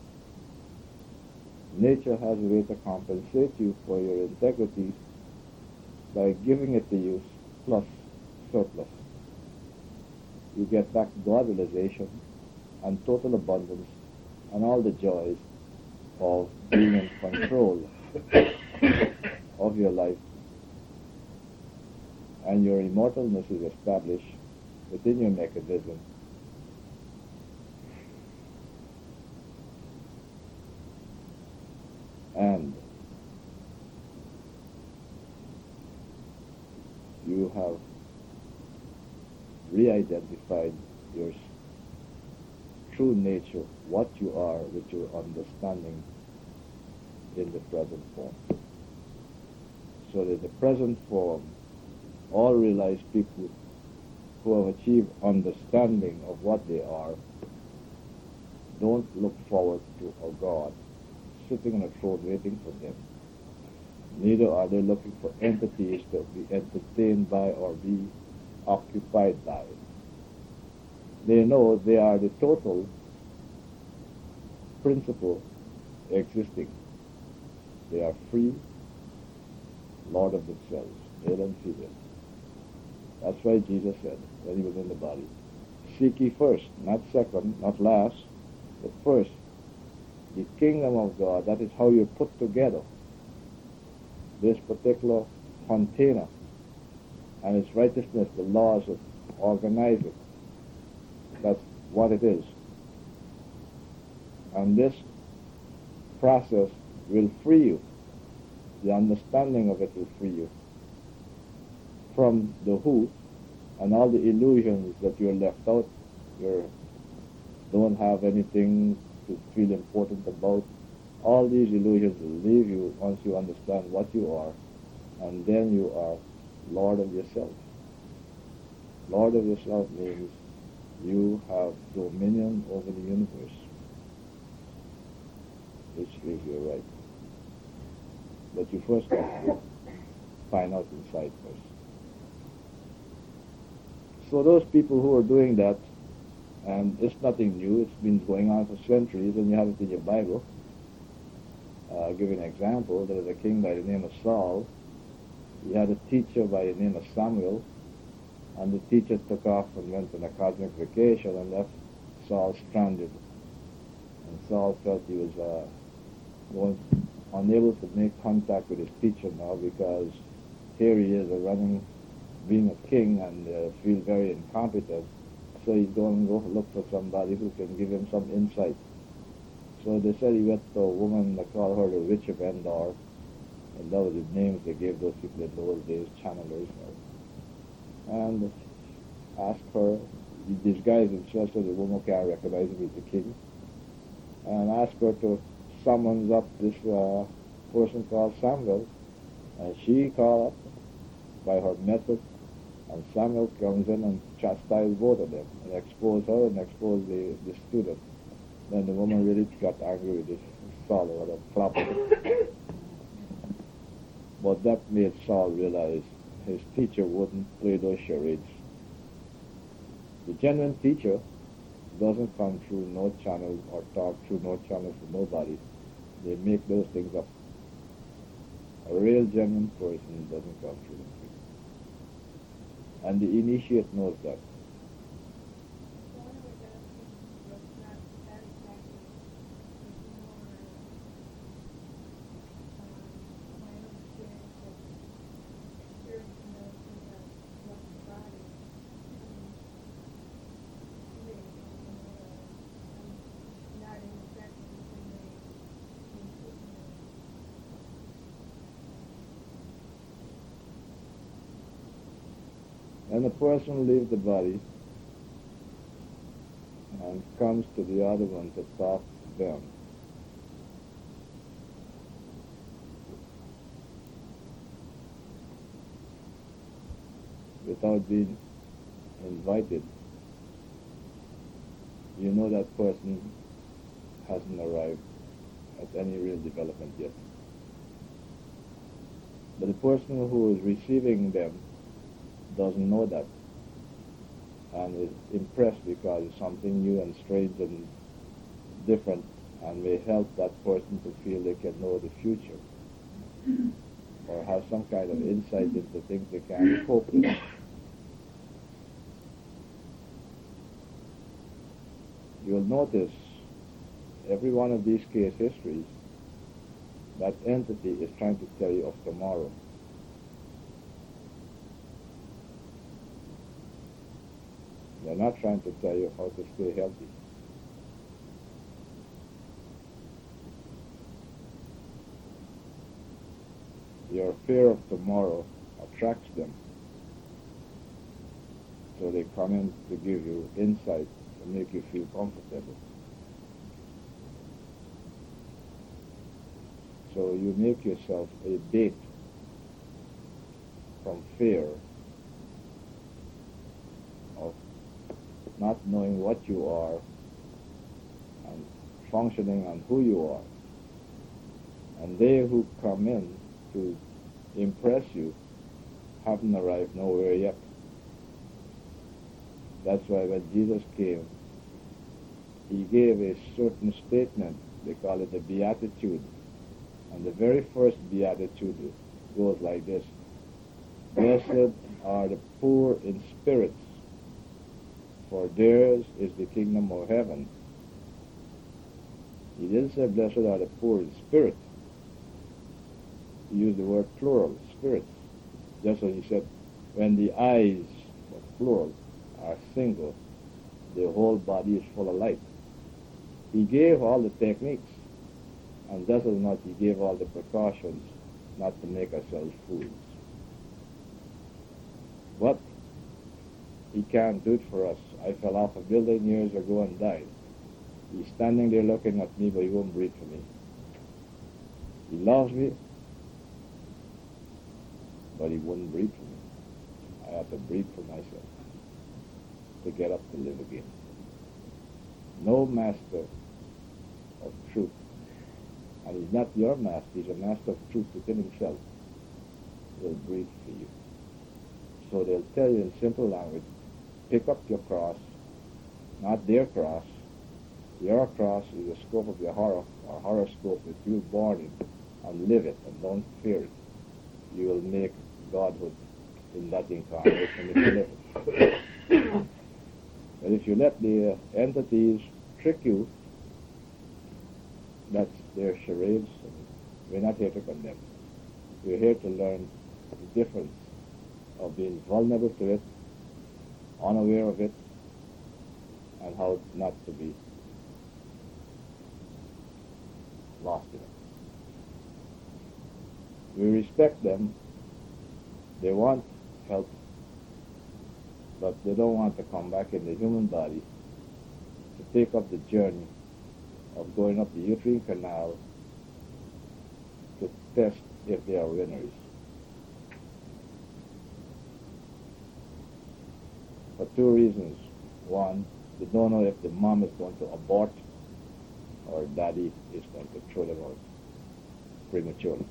nature has a way to compensate you for your integrity by giving it to you plus surplus. You get back God realization and total abundance and all the joys of being in control of your life. And your immortalness is established within your mechanism. And you have re-identified your true nature, what you are with your understanding in the present form. So that the present form, all realized people who have achieved understanding of what they are, don't look forward to a God sitting on a throne waiting for them. Neither are they looking for entities to be entertained by or be occupied by. They know they are the total principle existing. They are free, Lord of themselves, male and female. That's why Jesus said, when he was in the body, seek ye first, not second, not last, but first, the kingdom of God. That is how you put together this particular container and its righteousness, the laws of organizing. That's what it is. And this process will free you. The understanding of it will free you from the who and all the illusions that you're left out. You don't have anything to feel important about. All these illusions will leave you once you understand what you are, and then you are Lord of yourself. Lord of yourself means you have dominion over the universe, which gives you a right. But you first got to find out inside first. So those people who are doing that, and it's nothing new, it's been going on for centuries, and you have it in your Bible. Uh, I'll give you an example. There was a king by the name of Saul. He had a teacher by the name of Samuel, and the teacher took off and went on a cosmic vacation and left Saul stranded. And Saul felt he was uh, going, unable to make contact with his teacher now, because here he is, a running, being a king, and uh, feel very incompetent. So he's going to go look for somebody who can give him some insight. So they said he went to a woman, they called her the Witch of Endor, and that was the names they gave those people in those days, channelers. And asked her, he disguised himself so the woman can't recognize him as the king, and asked her to summons up this uh, person called Samuel, and she called up by her method, and Samuel comes in and chastises both of them, and expose her and expose the, the student. Then the woman really got angry with this Saul, or a clap. But that made Saul realize his teacher wouldn't play those charades. The genuine teacher doesn't come through no channel or talk through no channel to nobody. They make those things up. A real genuine person doesn't come through them. And the initiate knows that. And the person leaves the body and comes to the other one to talk to them. Without being invited, you know that person hasn't arrived at any real development yet. But the person who is receiving them doesn't know that, and is impressed because it's something new and strange and different, and may help that person to feel they can know the future or have some kind of insight into things they can't cope with. You'll notice every one of these case histories, that entity is trying to tell you of tomorrow. They're not trying to tell you how to stay healthy. Your fear of tomorrow attracts them. So they come in to give you insight to make you feel comfortable. so you make yourself a bait from fear of not knowing what you are and functioning on who you are. And they who come in to impress you haven't arrived nowhere yet. That's why when Jesus came, he gave a certain statement. They call it the Beatitude. And the very first Beatitude goes like this: Blessed are the poor in spirits, for theirs is the kingdom of heaven. He didn't say blessed are the poor in spirit. He used the word plural, spirits. Just as he said, when the eyes, plural, are single, the whole body is full of light. He gave all the techniques, and just as much he gave all the precautions not to make ourselves fools. But he can't do it for us. I fell off a building years ago and died. He's standing there looking at me, but he won't breathe for me. He loves me, but he wouldn't breathe for me. I have to breathe for myself to get up to live again. No master of truth, and he's not your master, he's a master of truth within himself, will breathe for you. So they'll tell you in simple language, pick up your cross, not their cross. Your cross is the scope of your horror, or horoscope that you're born in, and live it, and don't fear it. You will make Godhood in that incarnation if you live it. But if you let the uh, entities trick you, that's their charades. We're not here to condemn. We're here to learn the difference of being vulnerable to it, unaware of it, and how not to be lost in it. We respect them. They want help, but they don't want to come back in the human body to take up the journey of going up the uterine canal to test if they are winners. For two reasons. One, they don't know if the mom is going to abort or daddy is going to throw them out prematurely.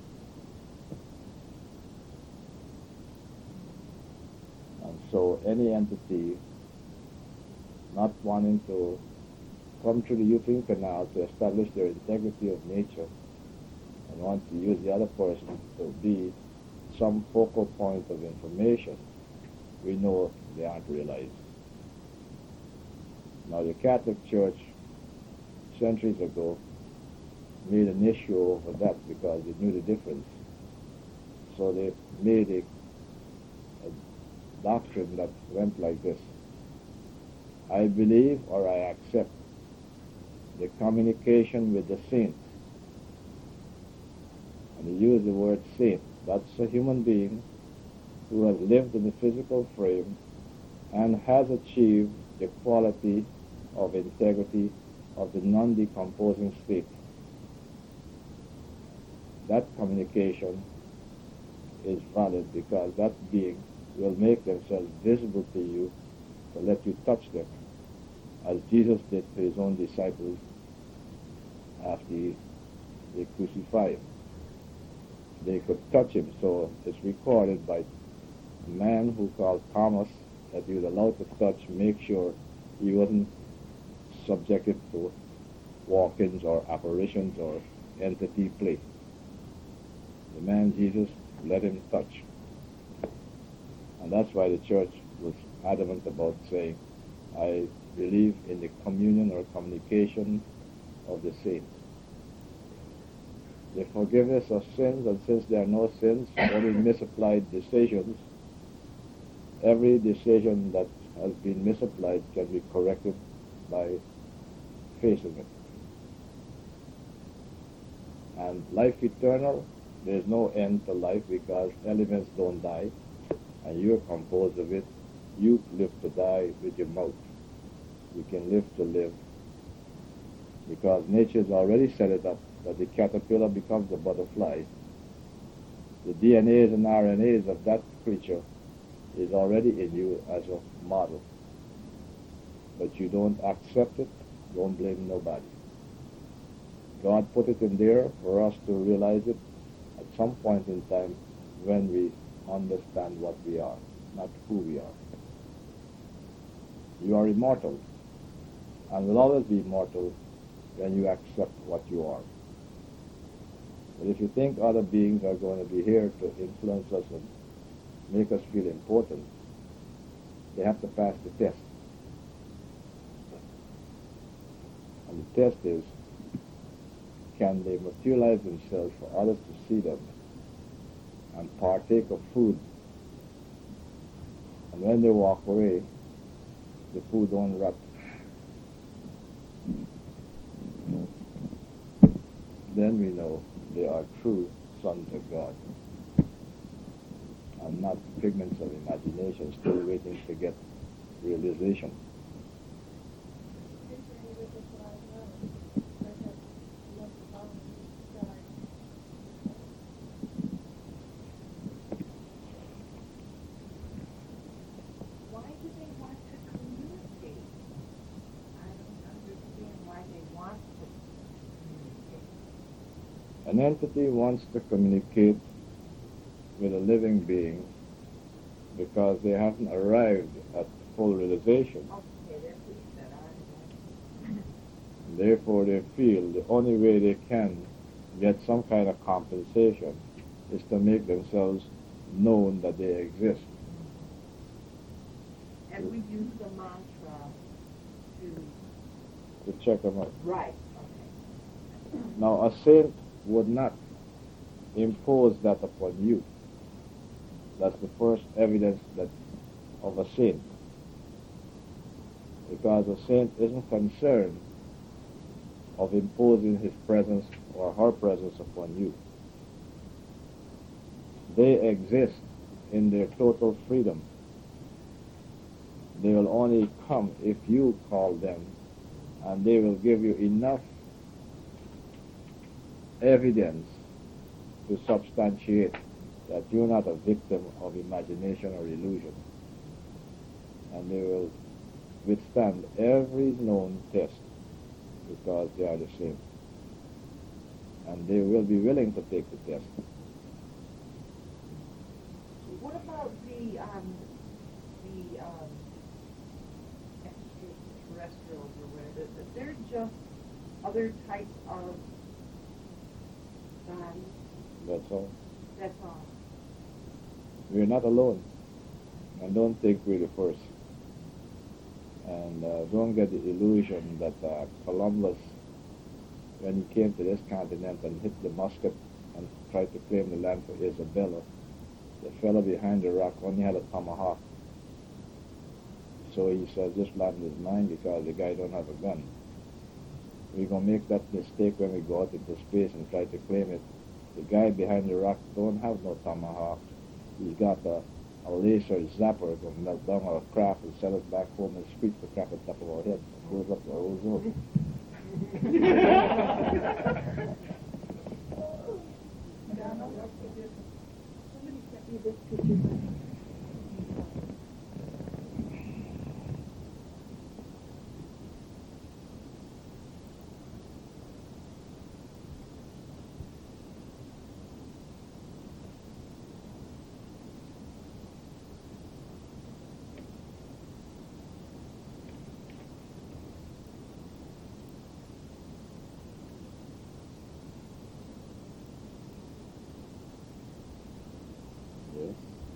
And so any entity not wanting to come through the uterine canal to establish their integrity of nature and want to use the other person to be some focal point of information, we know they aren't realized. Now the Catholic Church centuries ago made an issue over that because they knew the difference. So they made a, a doctrine that went like this: I believe or I accept the communication with the saint. And they use the word saint. That's a human being who has lived in the physical frame and has achieved the quality of integrity of the non-decomposing state. That communication is valid because that being will make themselves visible to you to let you touch them, as Jesus did to his own disciples after they crucified him. They could touch him, so it's recorded by a man who called Thomas that he was allowed to touch, make sure he wasn't subjected to walk-ins or apparitions or entity play. The man Jesus let him touch. And that's why the church was adamant about saying, I believe in the communion or communication of the saints. The forgiveness of sins, and since there are no sins, only misapplied decisions, every decision that has been misapplied can be corrected by facing it. And life eternal, there is no end to life because elements don't die, and you're composed of it. You live to die with your mouth. You can live to live because nature has already set it up that the caterpillar becomes a butterfly, the D N As and R N As of that creature is already in you as a model. But you don't accept it, don't blame nobody. God put it in there for us to realize it at some point in time when we understand what we are, not who we are. You are immortal, and will always be immortal when you accept what you are. But if you think other beings are going to be here to influence us and make us feel important, they have to pass the test. And the test is, can they materialize themselves for others to see them and partake of food? And when they walk away, the food don't rot. Then we know they are true sons of God and not figments of imagination still waiting to get realization. Why do they want to communicate? I don't understand why they want to communicate. An entity wants to communicate with a living being because they haven't arrived at full realization. Okay, that's what you said. I Therefore, they feel the only way they can get some kind of compensation is to make themselves known that they exist. And we use the mantra to... To check them out. Right, okay. Now, a saint would not impose that upon you. That's the first evidence that of a saint. Because a saint isn't concerned of imposing his presence or her presence upon you. They exist in their total freedom. They will only come if you call them, and they will give you enough evidence to substantiate that you're not a victim of imagination or illusion. And they will withstand every known test because they are the same. And they will be willing to take the test. What about the, um, the, um, extraterrestrials or whatever? That they're just other types of bodies? That's all. That's all. We're not alone. And don't think we're the first. And uh, don't get the illusion that uh, Columbus, when he came to this continent and hit the musket and tried to claim the land for Isabella, the fellow behind the rock only had a tomahawk. So he said, this land is mine because the guy don't have a gun. We're going to make that mistake when we go out into space and try to claim it. The guy behind the rock don't have no tomahawk. He's got a, a laser zapper to melt down our craft and send us back home and screech the crap on top of our heads. It goes up to our ozone. Somebody sent me this picture. Yes.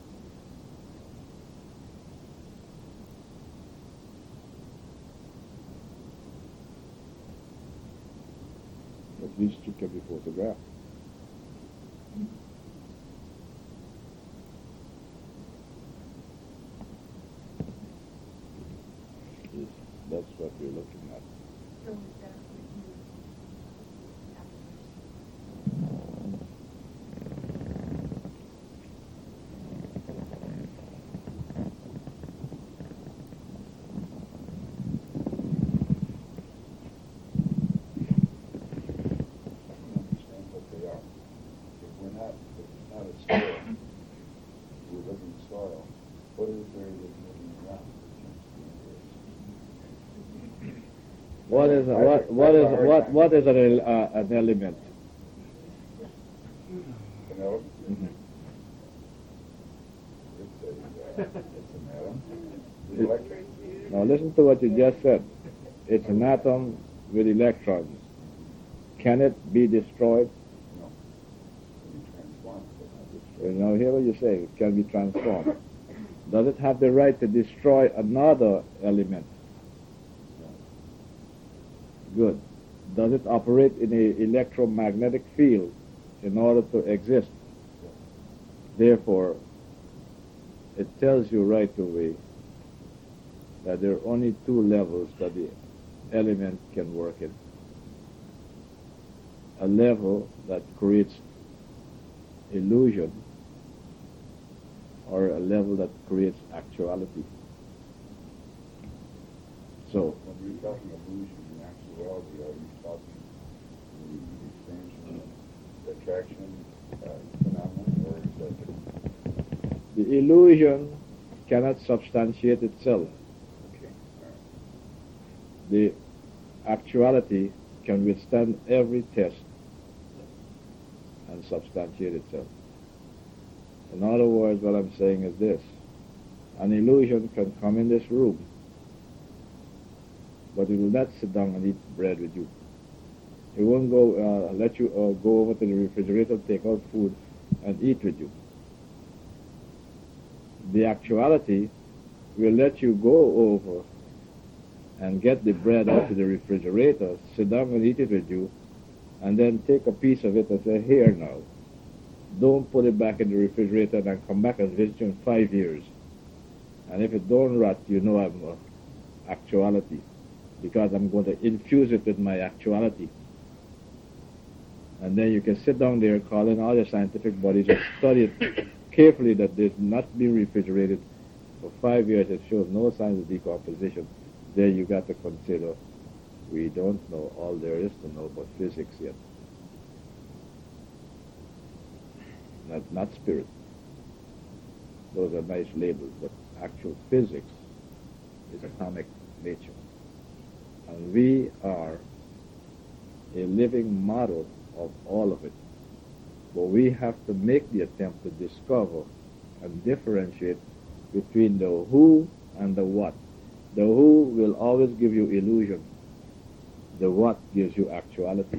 But these two can be photographed. Yes, that's what we're looking at. So is that what you... not, if it's not a soil, we live in soil, what is there that's moving around? What is a, what what is what what is an, uh, an element? An element? Mhm. It's a, uh, it's an atom. It's electric. Now listen to what you just said. It's an atom with electrons. Can it be destroyed? No. It can be transformed, but not destroyed. You know, hear what you say. It can be transformed. Does it have the right to destroy another element? Good. Does it operate in an electromagnetic field in order to exist? Therefore, it tells you right away that there are only two levels that the element can work in. A level that creates illusion, or a level that creates actuality. So, when you're talking illusion and actuality, are you talking the expansion, the attraction uh, phenomenon, or is that the... the illusion cannot substantiate itself. Okay, all right. The actuality can withstand every test and substantiate itself. In other words, what I'm saying is this. An illusion can come in this room, but it will not sit down and eat bread with you. It won't go uh, let you uh, go over to the refrigerator, take out food, and eat with you. The actuality will let you go over and get the bread out of the refrigerator, sit down and eat it with you, and then take a piece of it and say, here now. Don't put it back in the refrigerator and come back and visit you in five years. And if it don't rot, you know I'm uh, actuality, because I'm going to infuse it with my actuality. And then you can sit down there, call in all your scientific bodies, and study it carefully that there's not been refrigerated for five years. It shows no signs of decomposition. There you got to consider, we don't know all there is to know about physics yet. Not, not spirit. Those are nice labels, but actual physics is atomic nature. And we are a living model of all of it. But we have to make the attempt to discover and differentiate between the who and the what. The who will always give you illusion. The what gives you actuality.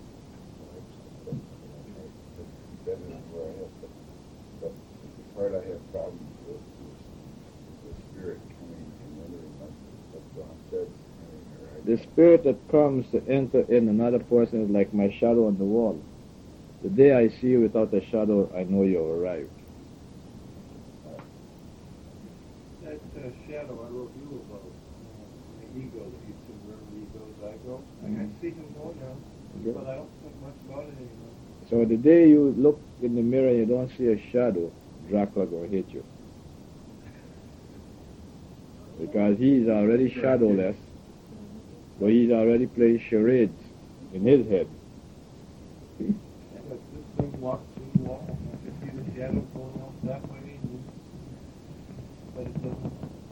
That is where I have, but, but the part I have problems with is the spirit coming and entering, like what John said. Right? The spirit that comes to enter in another person is like my shadow on the wall. The day I see you without a shadow, I know you have arrived. That uh, shadow I wrote you about, uh, the ego that you said, wherever he goes, I go. Mm-hmm. I see him go now, Okay. but I don't think much about it anymore. So the day you look in the mirror and you don't see a shadow, Dracula gonna hit you. Because he's already shadowless, but he's already playing charades in his head. Yeah, but this thing walks through the wall, and I can see the shadow going off that way, and, but it doesn't.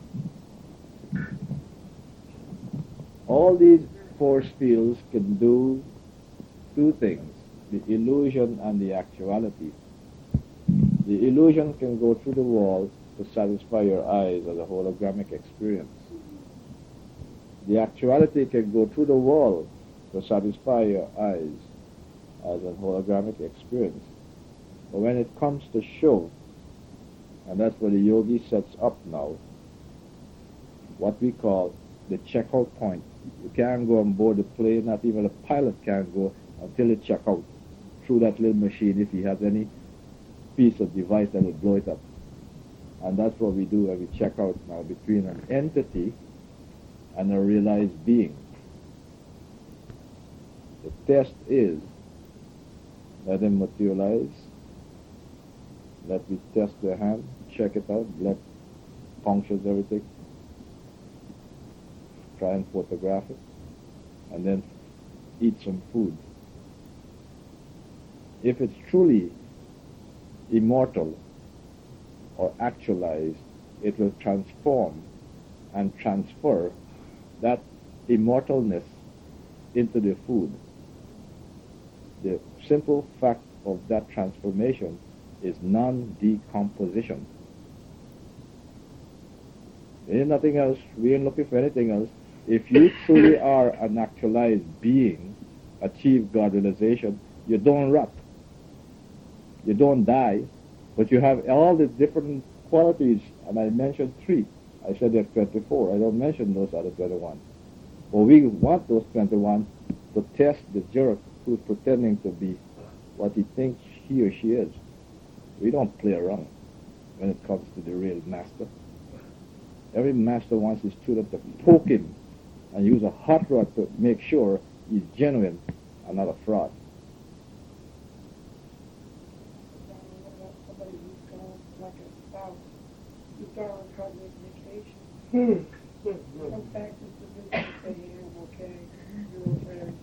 All these force fields can do two things, the illusion and the actuality. The illusion can go through the wall to satisfy your eyes as a hologramic experience. The actuality can go through the wall to satisfy your eyes as a hologramic experience. But when it comes to show, and that's what the yogi sets up now, what we call the checkout point. You can't go on board the plane, not even a pilot can go until it check out through that little machine if he has any piece of device that will blow it up. And that's what we do when we check out now between an entity and a realized being. The test is, let them materialize, let me test their hand, check it out, blood punctures everything, try and photograph it, and then eat some food. If it's truly immortal or actualized, it will transform and transfer that immortalness into the food. The simple fact of that transformation is non-decomposition. There ain't nothing else. We ain't looking for anything else. If you truly are an actualized being, achieve God realization, you don't rot. You don't die, but you have all the different qualities, and I mentioned three. I said there are twenty-four. I don't mention those other twenty-one. But we want those twenty-one to test the jerk who's pretending to be what he thinks he or she is. We don't play around when it comes to the real master. Every master wants his student to poke him and use a hot rod to make sure he's genuine and not a fraud. Somebody who's gone like a spouse, who's gone on cosmic vacation. Comes back to the business and say, hey, I'm okay, you're okay.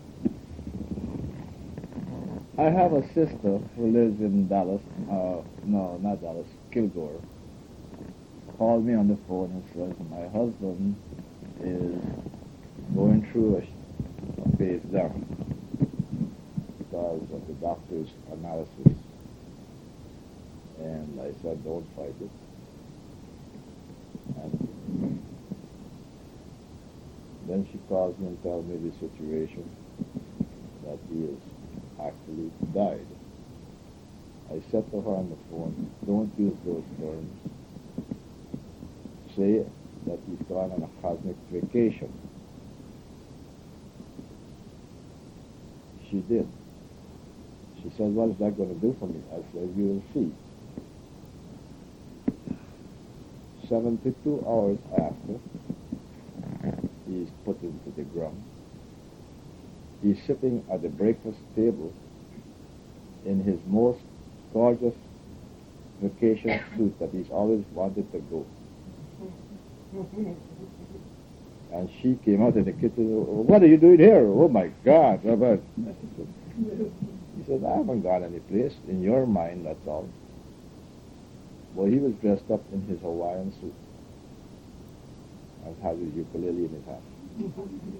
I have a sister who lives in Dallas, uh, no, not Dallas, Kilgore. Called me on the phone and says, my husband is going through a, a phase down because of the doctor's analysis. And I said, don't fight it. And then she calls me and tells me the situation, that he has actually died. I said to her on the phone, don't use those terms. Say that he's gone on a cosmic vacation. She did. She said, what is that going to do for me? I said, you will see. seventy-two hours after he is put into the ground, he's sitting at the breakfast table in his most gorgeous vacation suit that he's always wanted to go. And she came out in the kitchen, what are you doing here? Oh my God, Robert. He said, I haven't gone any place. In your mind, that's all. Well, he was dressed up in his Hawaiian suit and had his ukulele in his hand.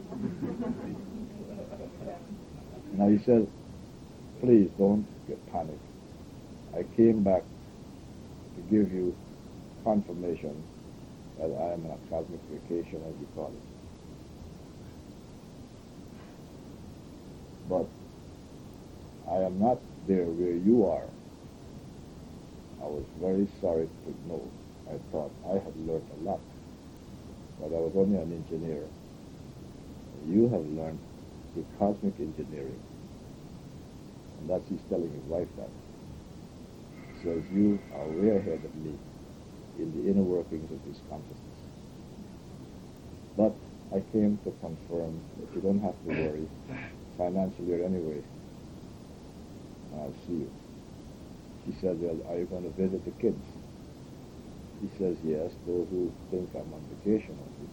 Now he said, please don't get panicked. I came back to give you confirmation that I am on a cosmic vacation, as you call it. But I am not there where you are. I was very sorry to know. I thought I had learned a lot, but I was only an engineer. You have learned the cosmic engineering. And that's he's telling his wife that. He says, you are way ahead of me in the inner workings of this consciousness. But I came to confirm that you don't have to worry financially or anyway. I'll see you. She said, well, are you going to visit the kids? He says, yes, those who think I'm on vacation only.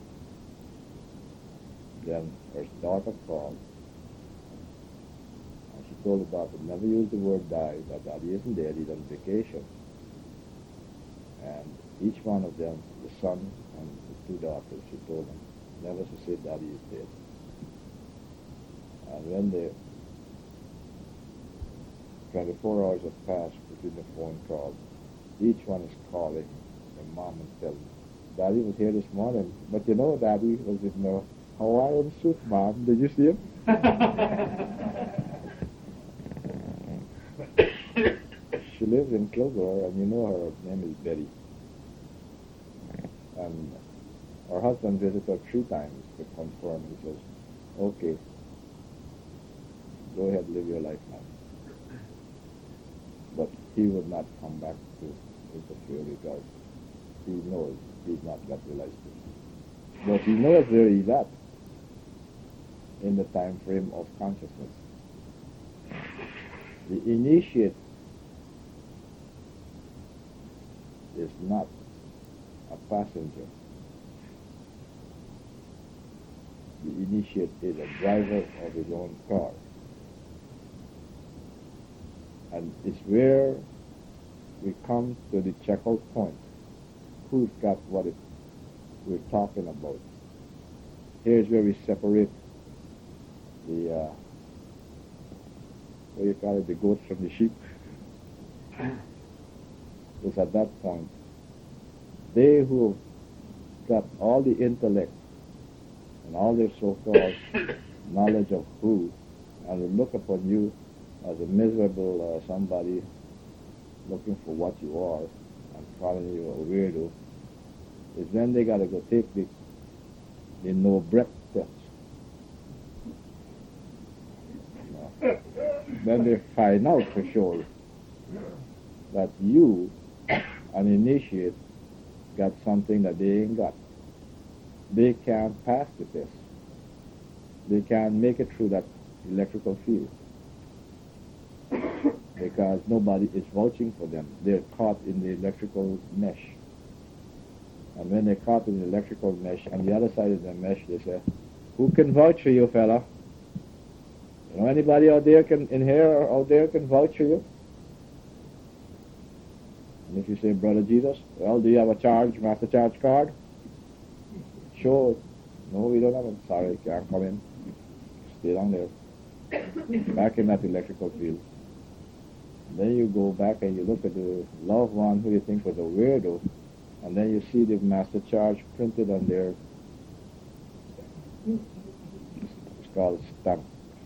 Then her daughter called, and she told the daughter, never use the word die, that Daddy isn't dead, he's on vacation. And each one of them, the son and the two daughters, she told them, never to say Daddy is dead. And when the twenty-four hours have passed between the phone calls, each one is calling their mom and telling them, Daddy was here this morning, but you know Daddy was in the Hawaiian suit, Mom. Did you see him? She lives in Kilgore, and you know her name is Betty. And her husband visited her three times to confirm. He says, okay, go ahead, live your life now. But he would not come back to interfere because he knows he's not got realized it. But he knows where he's at in the time frame of consciousness. The initiate is not a passenger. The initiate is a driver of his own car. And it's where we come to the checkout point. Who's got what it, we're talking about? Here's where we separate the, uh, what do you call it, the goats from the sheep. Because at that point, they who got all the intellect and all their so-called knowledge of who, and will look upon you as a miserable uh, somebody looking for what you are and calling you a weirdo, is then they got to go take the, the no breath test. No. Then they find out for sure that you, an initiate, got something that they ain't got. They can't pass the test. They can't make it through that electrical field because nobody is vouching for them. They're caught in the electrical mesh. And when they're caught in the electrical mesh, on the other side of the mesh, they say, who can vouch for you, fella? You know, anybody out there can, in here or out there can vouch for you? And if you say, Brother Jesus, well, do you have a charge, master charge card? Sure. No, we don't have it. Sorry, can't come in. Stay down there. Back in that electrical field. Then you go back and you look at the loved one who you think was a weirdo, and then you see the master charge printed on there. It's called stamp.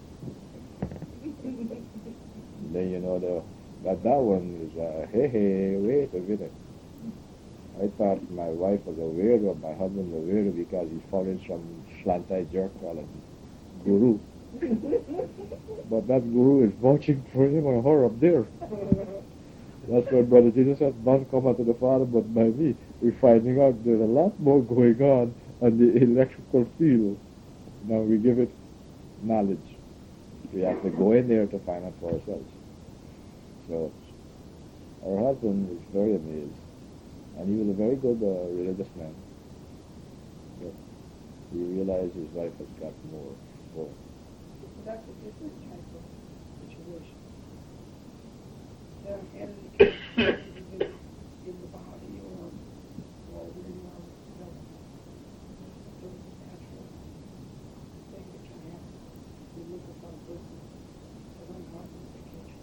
And then you know the that that one is uh, hey hey wait a minute. I thought my wife was a weirdo, my husband was a weirdo because he followed some slantai jerk called a guru. But that guru is vouching for him or her up there. That's what Brother Jesus said, none come unto the Father but by me. We're finding out there's a lot more going on on the electrical field. Now we give it knowledge. We have to go in there to find out for ourselves. So our husband is very amazed. And he was a very good uh, religious man. But he realized his wife has got more for him. That's a different type of situation. That had an in the body or, or where you are with the sort of natural thing that can happen. You look upon a person as unconscious vacation.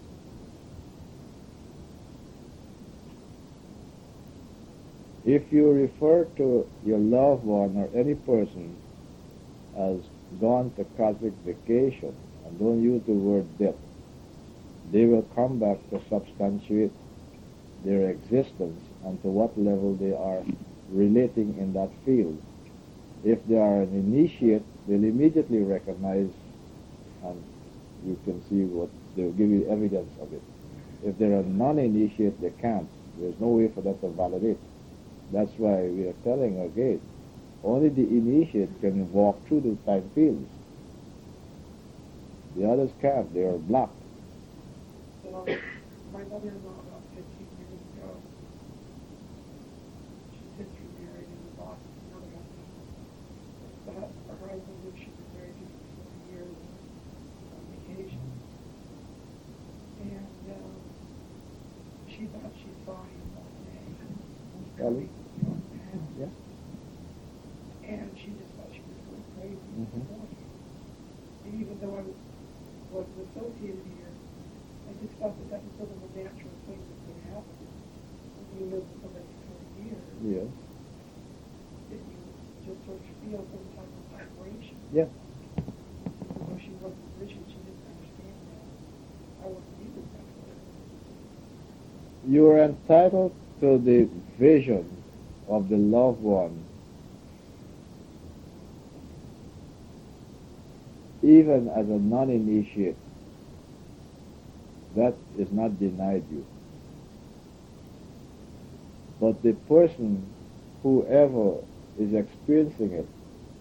If you refer to your loved one or any person as gone to cosmic vacation, and don't use the word death, they will come back to substantiate their existence and to what level they are relating in that field. If they are an initiate, they'll immediately recognize, and you can see what, they'll give you evidence of it. If they're a non-initiate, they can't. There's no way for that to validate. That's why we are telling again, only the initiate can walk through the time fields. The others can't. They are blocked. So, my mother-in-law about fifteen years ago, she said she was married in the box, another husband. But her husband, which she was married to for forty years, on vacation. And um, she thought she saw him one day. Ellie? Yeah. And she just thought she was going crazy. Mm-hmm. And even though I wasn't associated here, I just felt that that was sort of a natural thing that could happen. When you live with somebody for twenty years, Yes. that you just sort of feel some type of vibration. Yeah. Even though she wasn't visual, she didn't understand that. I wasn't either that way. You are entitled to the vision of the loved one, even as a non-initiate. That is not denied you. But the person, whoever is experiencing it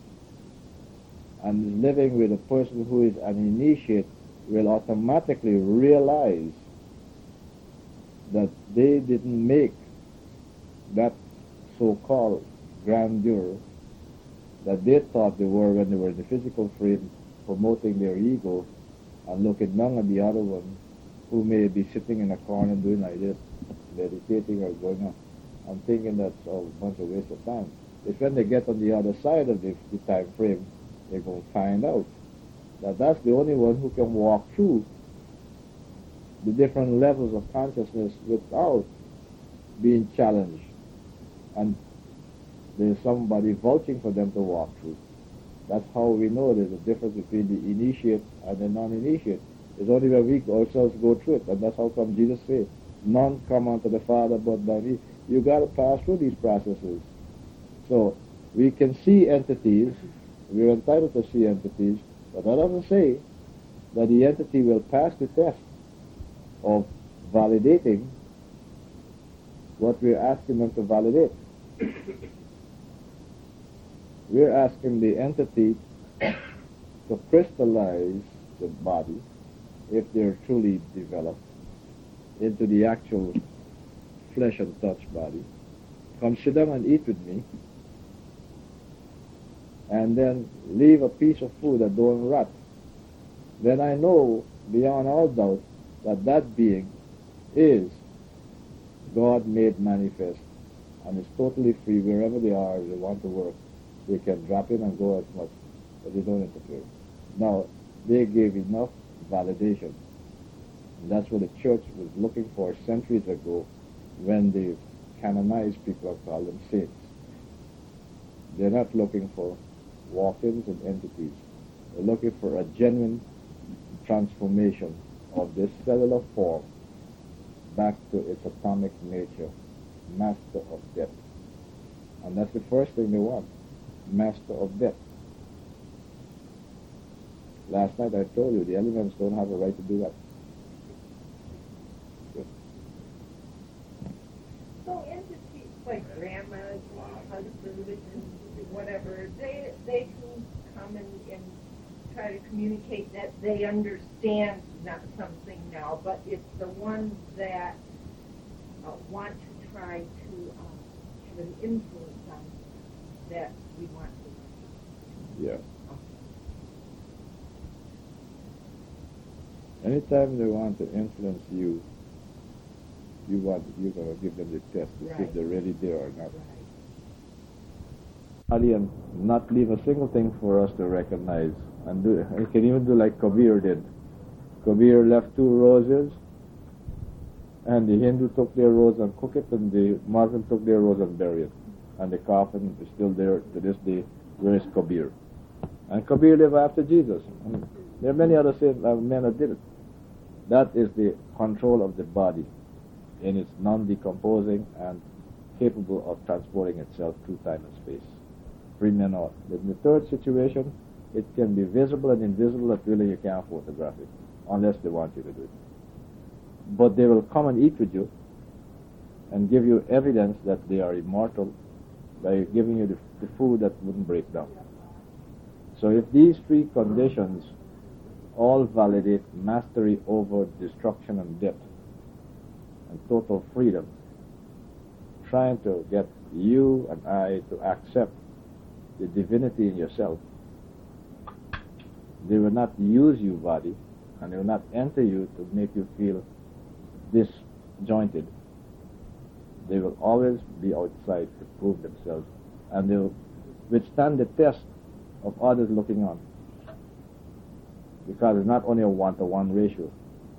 and is living with a person who is an initiate, will automatically realize that they didn't make that so-called grandeur that they thought they were when they were in the physical frame, promoting their ego and looking down at the other one who may be sitting in a corner doing like this. meditating or going on and thinking that's all a bunch of waste of time. It's when they get on the other side of the, the time frame, they're going to find out that that's the only one who can walk through the different levels of consciousness without being challenged. And there's somebody vouching for them to walk through. That's how we know there's a difference between the initiate and the non-initiate. It's only when we ourselves go through it, and that's how come Jesus said, none come unto the Father but by me. You got to pass through these processes. So we can see entities, we're entitled to see entities, but that doesn't say that the entity will pass the test of validating what we're asking them to validate. We're asking the entity to crystallize the body, if they're truly developed, into the actual flesh and touch body. Come sit down and eat with me, and then leave a piece of food that don't rot. Then I know beyond all doubt that that being is God made manifest and is totally free. Wherever they are, if they want to work, they can drop in and go as much, but they don't interfere. Now, they gave enough validation. And that's what the church was looking for centuries ago when they canonized people and called them saints. They're not looking for walk-ins and entities. They're looking for a genuine transformation of this cellular form back to its atomic nature, master of death. And that's the first thing they want, master of death. Last night I told you the elements don't have a right to do that. So entities like grandmas and husbands and whatever, they they can come and, and try to communicate that they understand not something now, but it's the ones that uh, want to try to um, have an influence on that we want to. Yeah. Anytime they want to influence you, you want you're going to give them the test to see if they're really there or not. Right. And not leave a single thing for us to recognize. And do, you can even do like Kabir did. Kabir left two roses, and the Hindu took their rose and cooked it, and the Muslim took their rose and buried it. And the coffin is still there to this day. Where is Kabir? And Kabir lived after Jesus. And there are many other men that did it. That is the control of the body in its non-decomposing and capable of transporting itself through time and space. Three men out. In the third situation, it can be visible and invisible that really you can't photograph it, unless they want you to do it. But they will come and eat with you and give you evidence that they are immortal by giving you the, the food that wouldn't break down. So if these three conditions all validate mastery over destruction and death and total freedom, trying to get you and I to accept the divinity in yourself, they will not use you, body, and they will not enter you to make you feel disjointed. They will always be outside to prove themselves, and they will withstand the test of others looking on. Because it's not only a one-to-one ratio.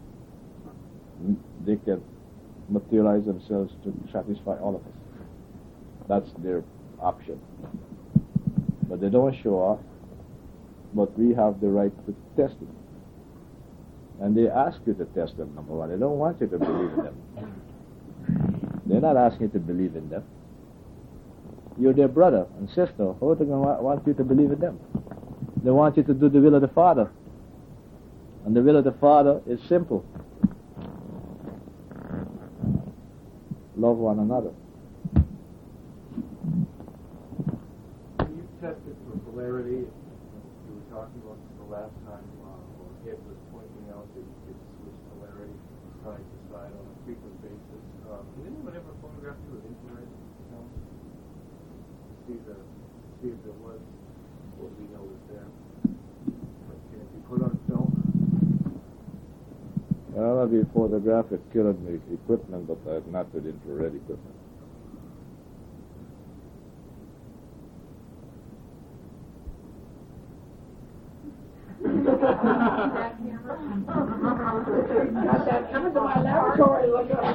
They can materialize themselves to satisfy all of us. That's their option. But they don't show up, but we have the right to test them. And they ask you to test them, number one. They don't want you to believe in them. They're not asking you to believe in them. You're their brother and sister. How are they going to want you to believe in them? They want you to do the will of the Father. And the will of the Father is simple. Love one another. When you tested for polarity, you were talking about the last time, uh, or Ed was pointing out that you could switch polarity side to side on a frequent basis. Uh, can anyone ever photograph you with infrared film? See the see if there was what we know is there. But can it be put on film? Well, maybe photographic killing equipment, but uh, not with infrared equipment. Got that coming to my laboratory, look up.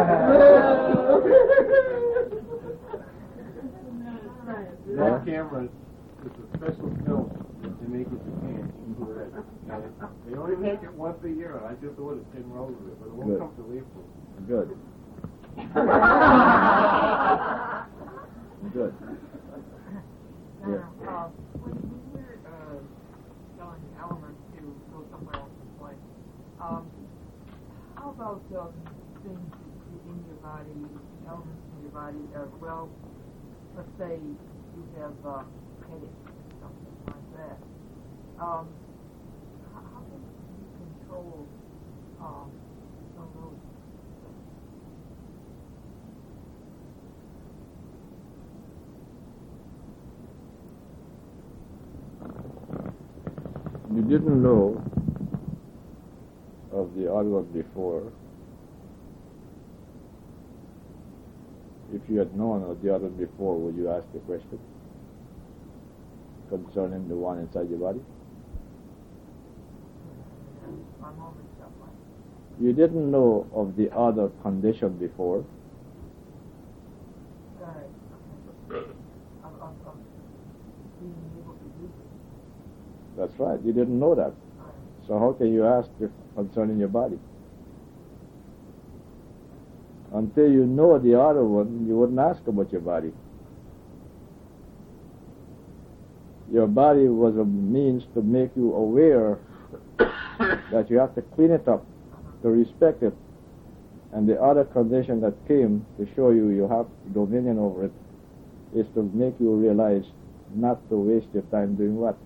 That camera is a special film that they make in Japan, infrared. And it, they only make it once a year. I just ordered ten rolls of it, but it won't Good. come till April. Good. Good. Uh, uh, when we were uh, telling elements to go somewhere else and play, um, how about um, things in your body, elements in your body? Uh, well, let's say you have uh, headache, something like that. Um, how, how can you control um, some of those things? You didn't know of the other one before. If you had known of the other before, would you ask the question concerning the one inside your body? My mom and stuff like You didn't know of the other condition before. that. Right. Okay. Of, of, of being able to do it. That's right. You didn't know that. Right. So how can you ask if concerning your body? Until you know the other one, you wouldn't ask about your body. Your body was a means to make you aware that you have to clean it up, to respect it. And the other condition that came to show you you have dominion over it is to make you realize not to waste your time doing what?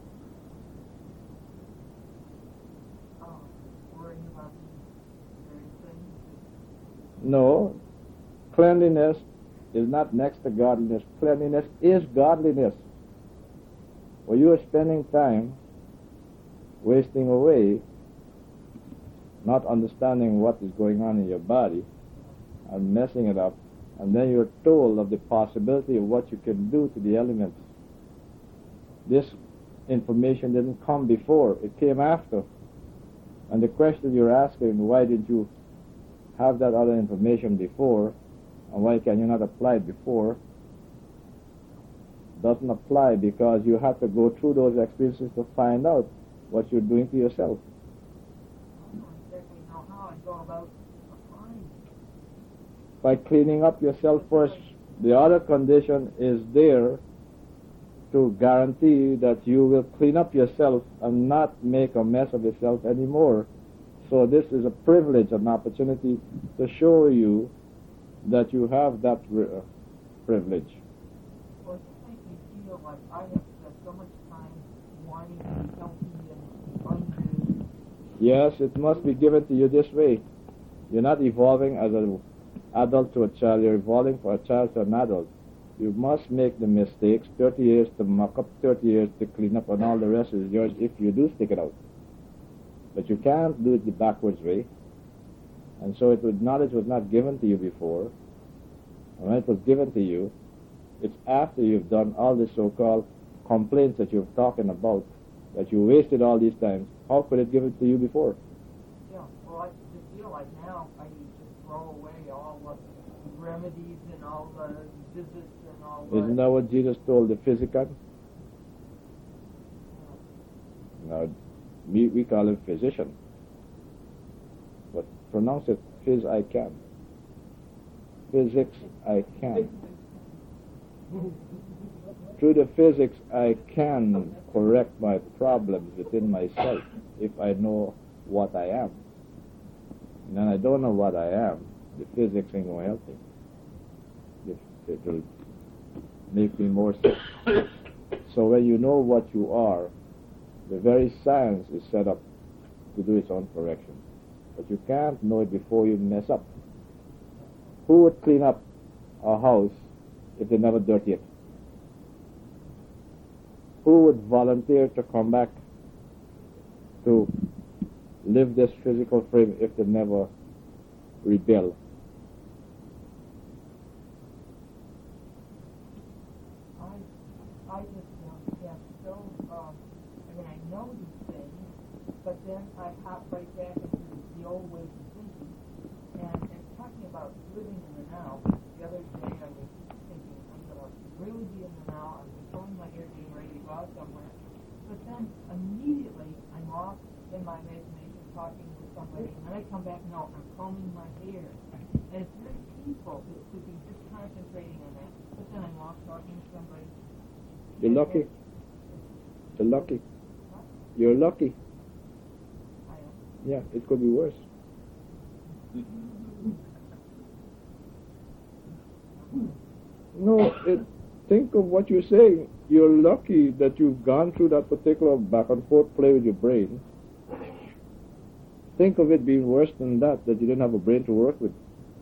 Oh, worrying about these very things. No, cleanliness is not next to godliness. Cleanliness is godliness. When you are spending time wasting away, not understanding what is going on in your body, and messing it up, and then you're told of the possibility of what you can do to the elements. This information didn't come before, it came after. And the question you're asking, why did you have that other information before, and why can you not apply it before, doesn't apply, because you have to go through those experiences to find out what you're doing to yourself. I don't exactly know how I go about applying it. By cleaning up yourself first. The other condition is there to guarantee that you will clean up yourself and not make a mess of yourself anymore. So this is a privilege, an opportunity to show you that you have that uh, privilege. Well, it just makes me feel like I have spent so much time wanting to be healthy and undo. Yes, it must be given to you this way. You're not evolving as an adult to a child, you're evolving from a child to an adult. You must make the mistakes, thirty years to muck up, thirty years to clean up, and all the rest is yours if you do stick it out. But you can't do it the backwards way. And so it was, knowledge was not given to you before. And when it was given to you, it's after you've done all the so-called complaints that you're talking about, that you wasted all these times. How could it give it to you before? Yeah, well, I just feel like now I need to throw away all the remedies and all the visits and all that. Isn't that what Jesus told the physician? Now, we, we call him physician. But pronounce it phys I can. Physics I can. Through the physics I can correct my problems within myself if I know what I am. And then I don't know what I am, the physics ain't going to help me. It, it will make me more sick. So when you know what you are, the very science is set up to do its own correction. But you can't know it before you mess up. Who would clean up a house if they never dirty it? Who would volunteer to come back to live this physical frame if they never rebel. I just um, yeah, so, um, I mean, I know these things, but then I hop right back into the old ways of thinking. And, and talking about living in the now, the other day I was thinking, I'm going to really be in the now. I'm controlling my hair, getting ready to go out somewhere. But then immediately I'm off in my imagination talking to somebody, and then I come back, no, I'm combing my hair. And it's very peaceful to, to be just concentrating on that. But then I'm off talking to somebody. You're lucky. You're lucky. You're lucky. Yeah, it could be worse. No, it, think of what you're saying. You're lucky that you've gone through that particular back and forth play with your brain. Think of it being worse than that, that you didn't have a brain to work with.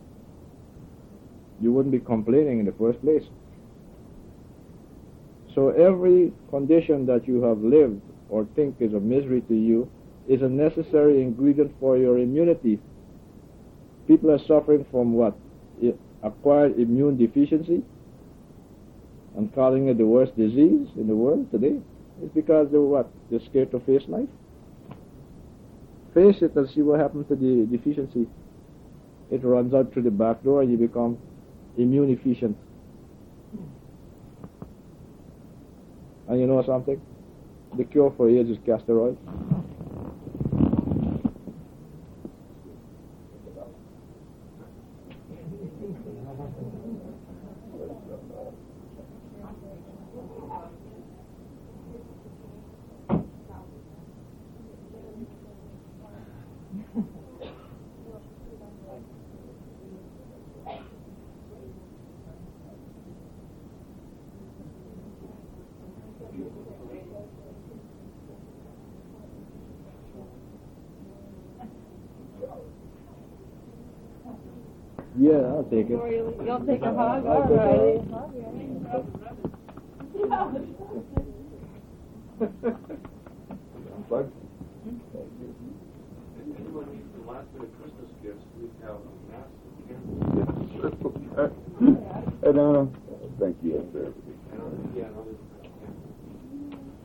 You wouldn't be complaining in the first place. So every condition that you have lived or think is a misery to you is a necessary ingredient for your immunity. People are suffering from what? Acquired immune deficiency, and calling it the worst disease in the world today. It's because they're what? They're scared to face life. Face it and see what happens to the deficiency. It runs out through the back door and you become immune efficient. And you know something? The cure for AIDS is castor oil. Yeah, I'll take it. You'll take a hug? All right. Bud? If anyone needs the last bit of Christmas gifts, we have a massive gift. And, uh, thank you, sir. And, uh, yeah, another